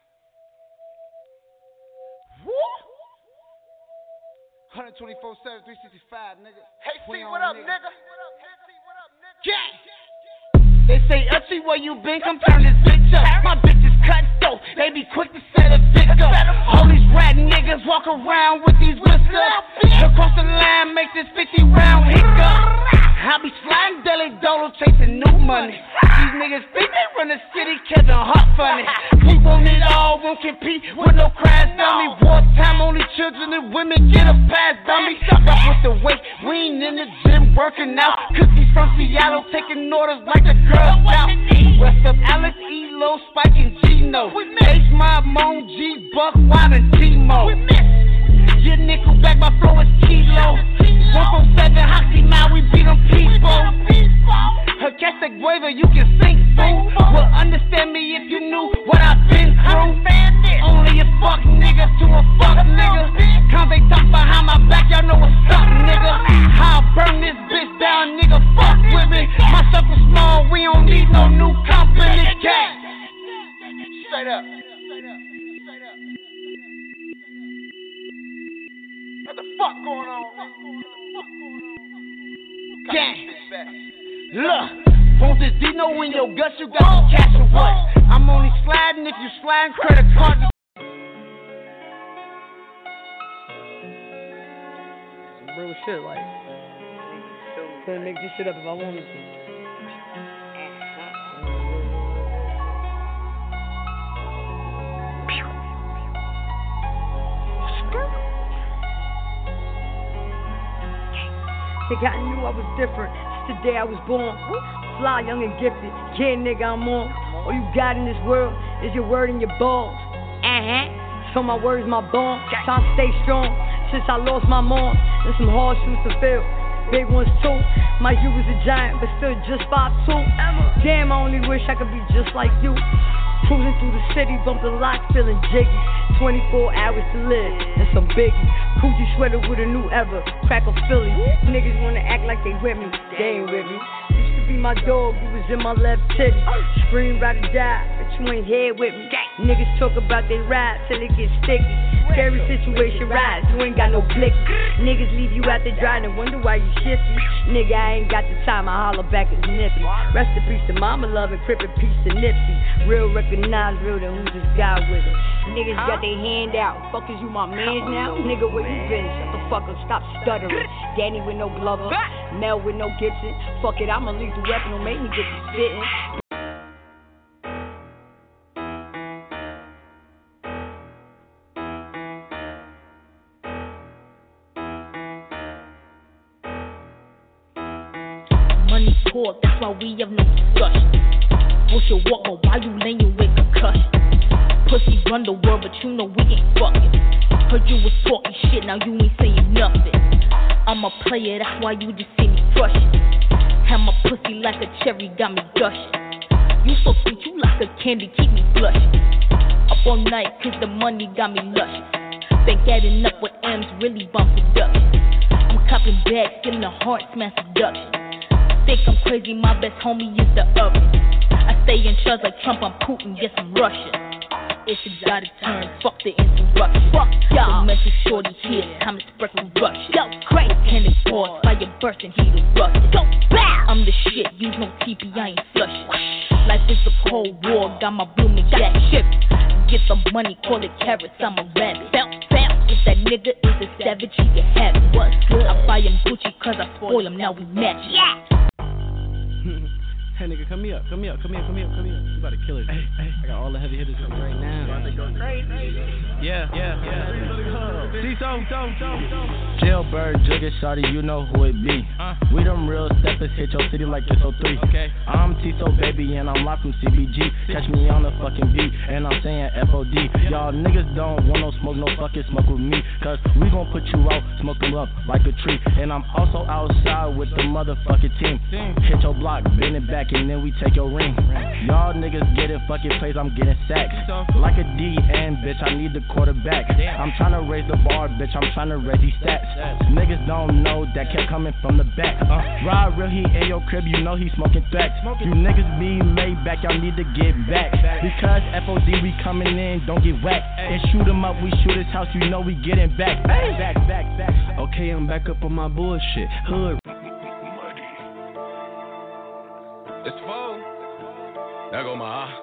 one twenty-four seven, three sixty-five, nigga. Hey, C, what up, nigga? Yeah. They say, Uchi, where you been? Come turn this bitch up. My bitch is cut dope. They be quick to set a bitch up. All these rat niggas walk around with these whiskers. Across the line, make this fifty round hiccup. I be sliding daily dolo, chasing new money. These niggas think they run the city, Kevin Hart funny. We want it all, won't compete with no crash dummy. Wartime, only children and women get a pass dummy. Up with the weight, we ain't in the gym working out. Cookies from Seattle, taking orders like a girl out. West of Alex, E-Lo, Spike, and Gino. H Mob, Moan, G, Buck, Wild, and T-Mo. Your nickel back, my flow is kilo. one four seven, hockey, now we beat them people. Her catch the guava, you can sing, fool. Well, understand me if you knew what I've been through. Only a fuck nigga to a fuck nigga. Cause they talk behind my back, y'all know what's up, nigga. I'll burn this bitch down, nigga, fuck with me. My circle small, we don't need no new company, gang. Straight up. What the fuck going on? Gang. Look, won't this Dino in your guts? You got some cash or what? I'm only sliding if you sliding credit card. Some real shit, like. Couldn't make this shit up if I wanted to. Nigga, I knew I was different. Since the day I was born. Fly, young and gifted. Yeah, nigga, I'm on. All you got in this world is your word and your balls. Uh-huh. So my word's my bond. Trying to stay strong since I lost my mom. And some hard shoes to fill. Big ones too. My you was a giant, but still just five two. Damn, I only wish I could be just like you. Cruising through the city, bumping locks, feeling jiggy. twenty-four hours to live, and some biggie. Coochie sweater with a new ever, crack a Philly. Niggas wanna act like they with me, they ain't with me. Used to be my dog, you was in my left titty. Scream, ride or die, but you ain't here with me. Niggas talk about they ride till it gets sticky. Scary situation rise, you ain't got no blick. Niggas leave you out there dry and wonder why you shifty. Nigga, I ain't got the time, I holler back as nippy. Rest in peace to mama loving, crippin' peace to Nipsey. Real recognize real, then who just got with it? Niggas got their hand out, fuck is you my mans now? Nigga, where you been? Shut the fuck up, stop stuttering. Danny with no Glover, Mel with no Gibson. Fuck it, I'm a lethal weapon, don't make me get you spittin'. like discussion. What's your walk, but why you laying with concussion? Pussy run the world, but you know we ain't fucking. Heard you was talking shit, now you ain't saying nothing. I'm a player, that's why you just see me crushing. Have my pussy like a cherry, got me gushing. You so sweet, you like a candy, keep me blushing. Up all night, cause the money got me lushing. Been adding up with M's, really bump production. I'm copping bags, giving the heart smash seduction. Think I'm crazy, my best homie is the oven. I stay in charge like Trump, I'm Putin, yes I'm Russian. It's a gotta turn, fuck the interruption. Fuck y'all, message shorty here, time to spread corruption. Go crazy, tennis board, fire bursting, heat erupting. Go bow, I'm the shit, use no T P, I ain't flushing. Life is a cold war, got my blooming jack ship. Get some money, call it carrots, I'm a rabbit. Bounce, bounce, if that nigga is a savage, he can have it. What's good? I buy him Gucci cause I spoil him, now we match. Yeah! Hey nigga, come me up, come me up, come here, come here, come here. You about to kill it. Hey, hey. I got all the heavy hitters right now. About to go crazy. Yeah, yeah, yeah. Tiso, Jailbird, Jugget, Shawty, you know who it be. Uh. We them real steppers, hit your city like it's oh three. Okay. I'm Tiso, baby, and I'm live from C B G. Catch me on the fucking beat, and I'm saying F O D. Y'all niggas don't want no smoke, no fucking smoke with me. Cause we gon' put you out, smoke them up like a tree. And I'm also outside with the motherfucking team. Hit your block, bend it back, and then we take your ring. Y'all niggas get it, fucking plays, I'm getting sacks. Like a D N, bitch, I need the quarterback. I'm tryna raise the bar, bitch, I'm tryna raise these stats. Niggas don't know that kept coming from the back. Uh, Rod real, he in your crib, you know he smoking threats. You niggas be made back, y'all need to get back. Because F O D, we coming in, don't get whacked. And shoot him up, we shoot his house, you know we getting back. Back, back, back. Okay, I'm back up on my bullshit. Hood. It's full. There go my eye.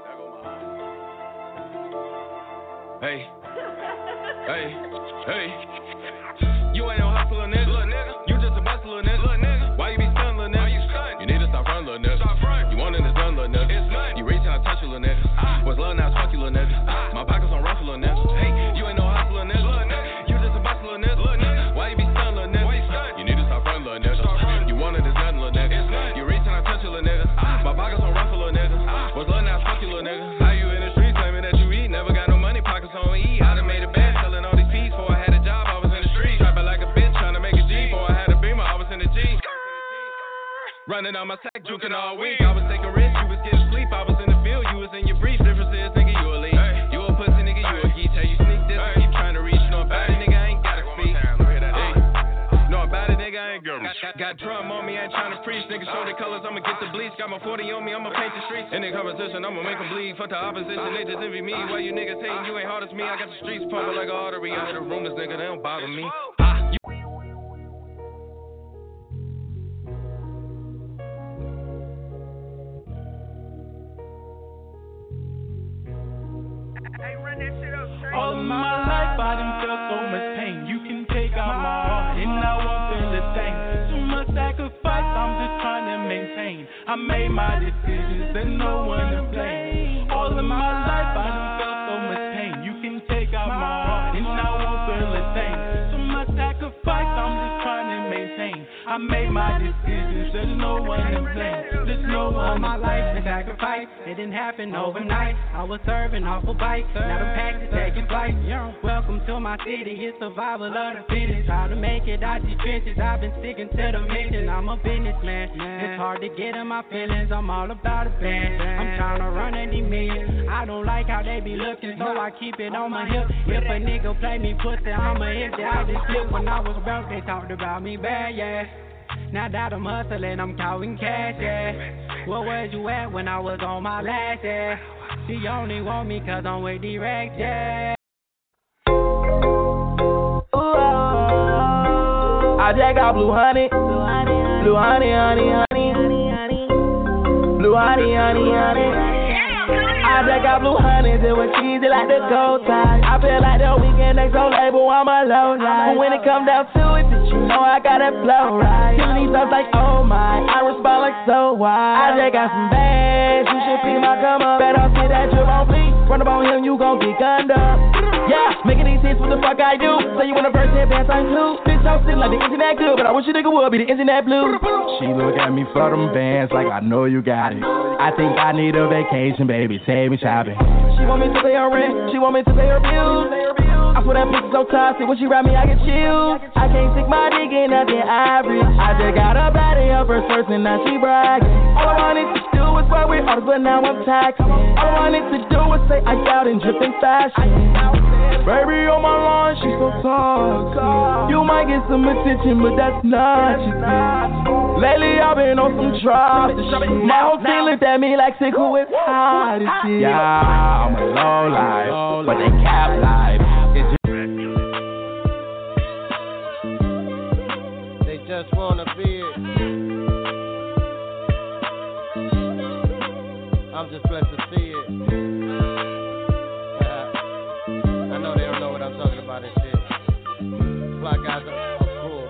Hey. Hey. Hey. You ain't no hustler, nigga. Little nigga. You just a bust, little nigga. Little nigga. Why you be stunned, little nigga? Why you stunned? You need to stop front, little nigga. Stop front. You want it, it's done, little nigga. It's done. You reach out and touch you, little nigga. Ah. What's love now, fuck you, little nigga. Ah. My pockets on ruffle, little nigga. Hey. You ain't no hustler, nigga. Little nigga. You just a bust, little nigga. Little nigga. Why you be stunned, little nigga? Why you stunned? You need to stop front, little nigga. Stop front. You want it, it's done, little nigga. It's done. You reach out and touch you, little nigga. Ah. My pockets on ruffle, little nigga. Ah. What's love now, fuck you, little nigga. How you in the streets claiming that you eat? Never got no money, pockets on E. I done made a bed, selling all these peas before I had a job. I was in the street, trapping like a bitch, trying to make a G. Before I had a Beamer, I was in the G. Running on my sack, juking all week. I was taking risks, you was getting sleep. I was in the field, you was in your brief. Difference is, nigga, you a lead. Hey. You a pussy, nigga, you a geek. Tell you sneak this hey. And keep trying to reach. Know about it, nigga, I ain't gotta speak. Hey. Know about it, nigga, I ain't got got, got drum on me, I ain't trying to preach. Nigga, show the colors, I'ma get the bleach. Got my forty on me, I'ma paint the streets. In the competition, I'ma make them bleed. Fuck the opposition, they just envy me. Why you niggas hating, you ain't hard as me. I got the streets pumping like an artery. I hear the rumors, nigga, they don't bother me. Ah, you all of my life I done felt so much pain. You can take out my heart and I won't feel a thing. Too much sacrifice, I'm just trying to maintain. I made my decisions, there's no one to blame. All of my life I done felt so much pain. You can take out my heart and I won't feel a thing. Too much sacrifice, I'm just trying to maintain. I made my decisions, there's no one to blame. There's no one. All my life been sacrifice, it didn't happen overnight. I was serving off a bike, now the pack is taking flight. Welcome to my city, it's survival of the fittest. Try to make it out these trenches, I've been sticking to the mission. I'm a businessman, it's hard to get in my feelings. I'm all about a band, I'm trying to run any million. I don't like how they be looking, so I keep it on my hip. If a nigga play me pussy, I'ma hit you. I just flip. When I was broke, they talked about me bad, yeah. Now that I'm hustling, I'm counting cash, yeah. Where was you at when I was on my last, yeah? She only want me cause I'm with the racks, yeah. I just got blue honey, blue honey, honey, honey, blue honey, honey, honey. I just got blue honey, it was cheesy like the gold side. I feel like the weekend next on label, I'm alone, right? When it come down to it, bitch, you know I got that flow, right? Tell these stuff like, oh my, I respond like so wide. I just got some bags, you should be my come up. Better see that drip on, please. Run up on him, you gon' get gunned up. Yeah, making these hits, what the fuck I do? Say you want a verse, headbands, I'm too. Bitch, I'm sitting like the internet good, but I wish a nigga would be the internet blue. She look at me for them bands like I know you got it. I think I need a vacation, baby, save me shopping. She want me to pay her rent, she want me to pay her bills. I swear that pussy so toxic, when she ride me, I get chills. I can't stick my dick in nothing average. I just got a body up first person, now she bragging. All I wanted to do was work with others, but now I'm taxing. All I wanted to do was say I got in dripping fashion. Baby on my lawn, she so toxic. You might get some attention, but that's not your thing. Lately I've been on some drops. My whole team looked at me like, sick, who is hot as shit. Yeah, I'm a low life, but they cap life. They just wanna be it. I'm just blessed to see it. Uh, I know they don't know what I'm talking about and shit. Fly guys are cool.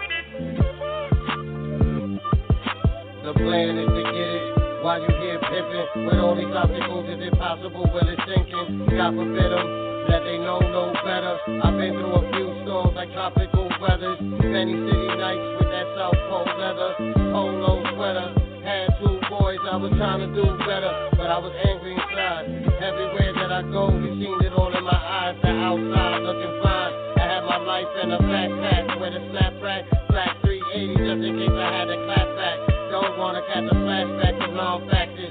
The plan is to get it while you get pimping. With all these obstacles, is it possible? Well, it's sinking. God forbid them that they know no better. I've been through a few storms like tropical weathers. Many city nights with that South Pole leather, polo sweater. Had two boys, I was trying to do better, but I was angry inside. Everywhere that I go, you seen it all in my eyes. The outside looking fine. I had my life in a backpack with a snap rack, black three eighty, just in case I had a clap back. Don't wanna catch a flashback of long factors.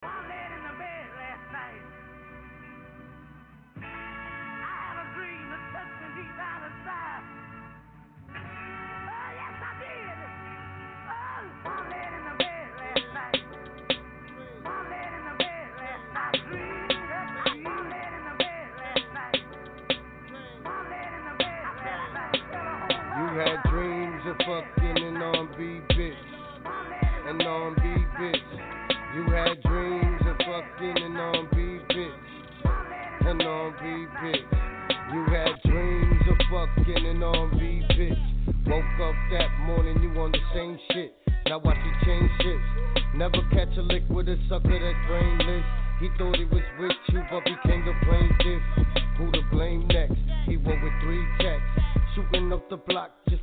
You had dreams of fucking an R and B bitch, an R and B bitch. You had dreams of fucking an R and B bitch, an R and B bitch. You had dreams of fucking an R and B bitch. Woke up that morning, you on the same shit. Now watch you change shit. Never catch a lick with a sucker that's brainless. He thought he was with you, but became the plaintiff. Who to blame next? He went with three texts. Shooting up the block just.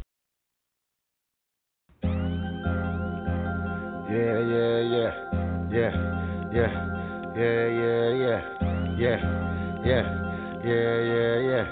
Yeah, yeah, yeah, yeah, yeah, yeah, yeah, yeah, yeah, yeah, yeah, yeah, yeah.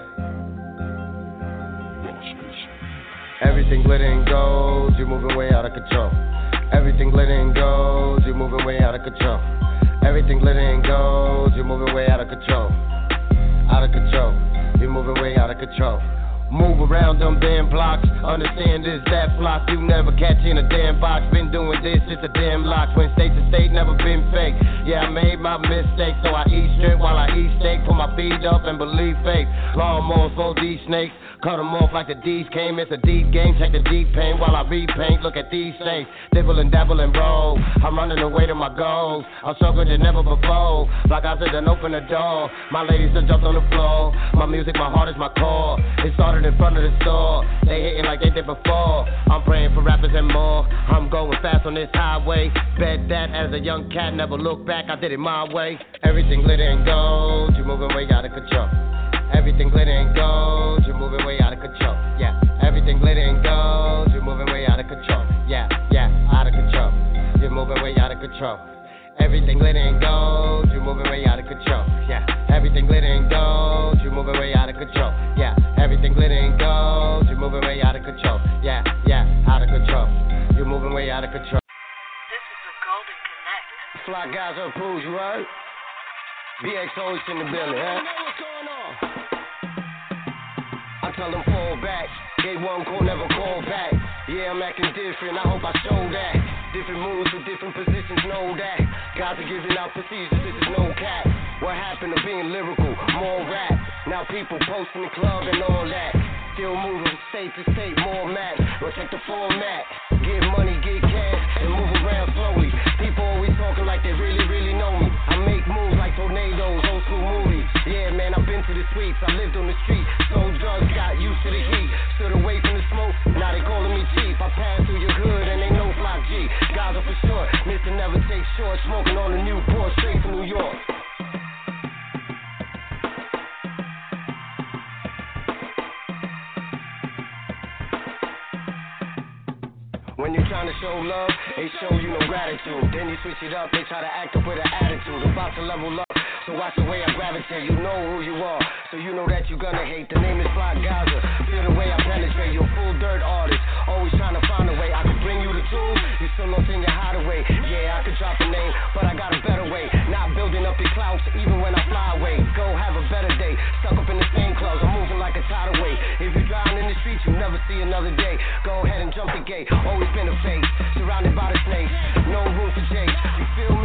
Everything glitter and gold, you're moving way out of control. Everything glitter and gold, you're moving way out of control. Everything glitter and gold, you're moving way out of control. Out of control, you're moving way out of control. Move around them damn blocks. Understand this, that flock. You never catch in a damn box. Been doing this, it's a damn lock. Went state to state, never been fake. Yeah, I made my mistakes, so I eat strip while I eat steak. Put my feet up and believe fake. Lawnmowers for these snakes. Cut them off like the D's came. It's a deep game. Check the deep pain while I repaint. Look at these things. Dibble and dabble and roll. I'm running away to my goals. I'm stronger than ever before. Like I said, then open the door. My ladies done jumped on the floor. My music, my heart is my core. It started in front of the store. They hitting like they did before. I'm praying for rappers and more. I'm going fast on this highway. Bet that as a young cat, never look back. I did it my way. Everything glitter and gold. You're moving way out of control. Everything glitter and gold, you're moving way out of control. Yeah, everything glitter and gold, you're moving way out of control. Yeah, yeah, out of control. You're moving way out of control. Everything glitter and gold, you're moving way out of control. Yeah, everything glitter and gold, you're moving way out of control. Yeah, everything glitter and gold, you're moving way out of control. Yeah, yeah, out of control. You're moving way out of control. This is the Golden Connect. Fly guys on pools, you heard? B X always in the building, huh? I tell them fall back. Gave one call, never call back. Yeah, I'm acting different, I hope I show that. Different moves with different positions, know that. Guys are giving out procedures, this is no cap. What happened to being lyrical? More rap. Now people posting the club and all that. Still moving state to state, more map. Well, check the format. Get money, get cash, and move around slowly. People always talking like they really, really know me. I make moves like tornadoes, old school movies. Yeah, man, I've been to the streets. I lived on the street, sold drugs, got used to the heat. Stood away from the smoke, now they calling me cheap. I pass through your hood and they know Flock G. Guys are for sure, Mister Never Take Short. Smoking on the Newport, straight from New York. show love, they show you no gratitude. Then you switch it up, they try to act up with an attitude. About to level up, so watch the way I gravitate. You know who you are, so you know that you're gonna hate. The name is Fly Gaza. Feel the way I penetrate. You're a full dirt artist, always trying to find a way. I could bring you the tools, you still lost in your hideaway. Yeah, I could drop a name, but I got a better way. Not building up your clouds, even when I fly away. Go have a better day. Stuck up in the same clothes, I'm moving like a tidal wave. If you're driving in the streets, you never see another day. Go ahead and jump the gate. Always been a face, surrounded by the snakes. No room for Jake. You feel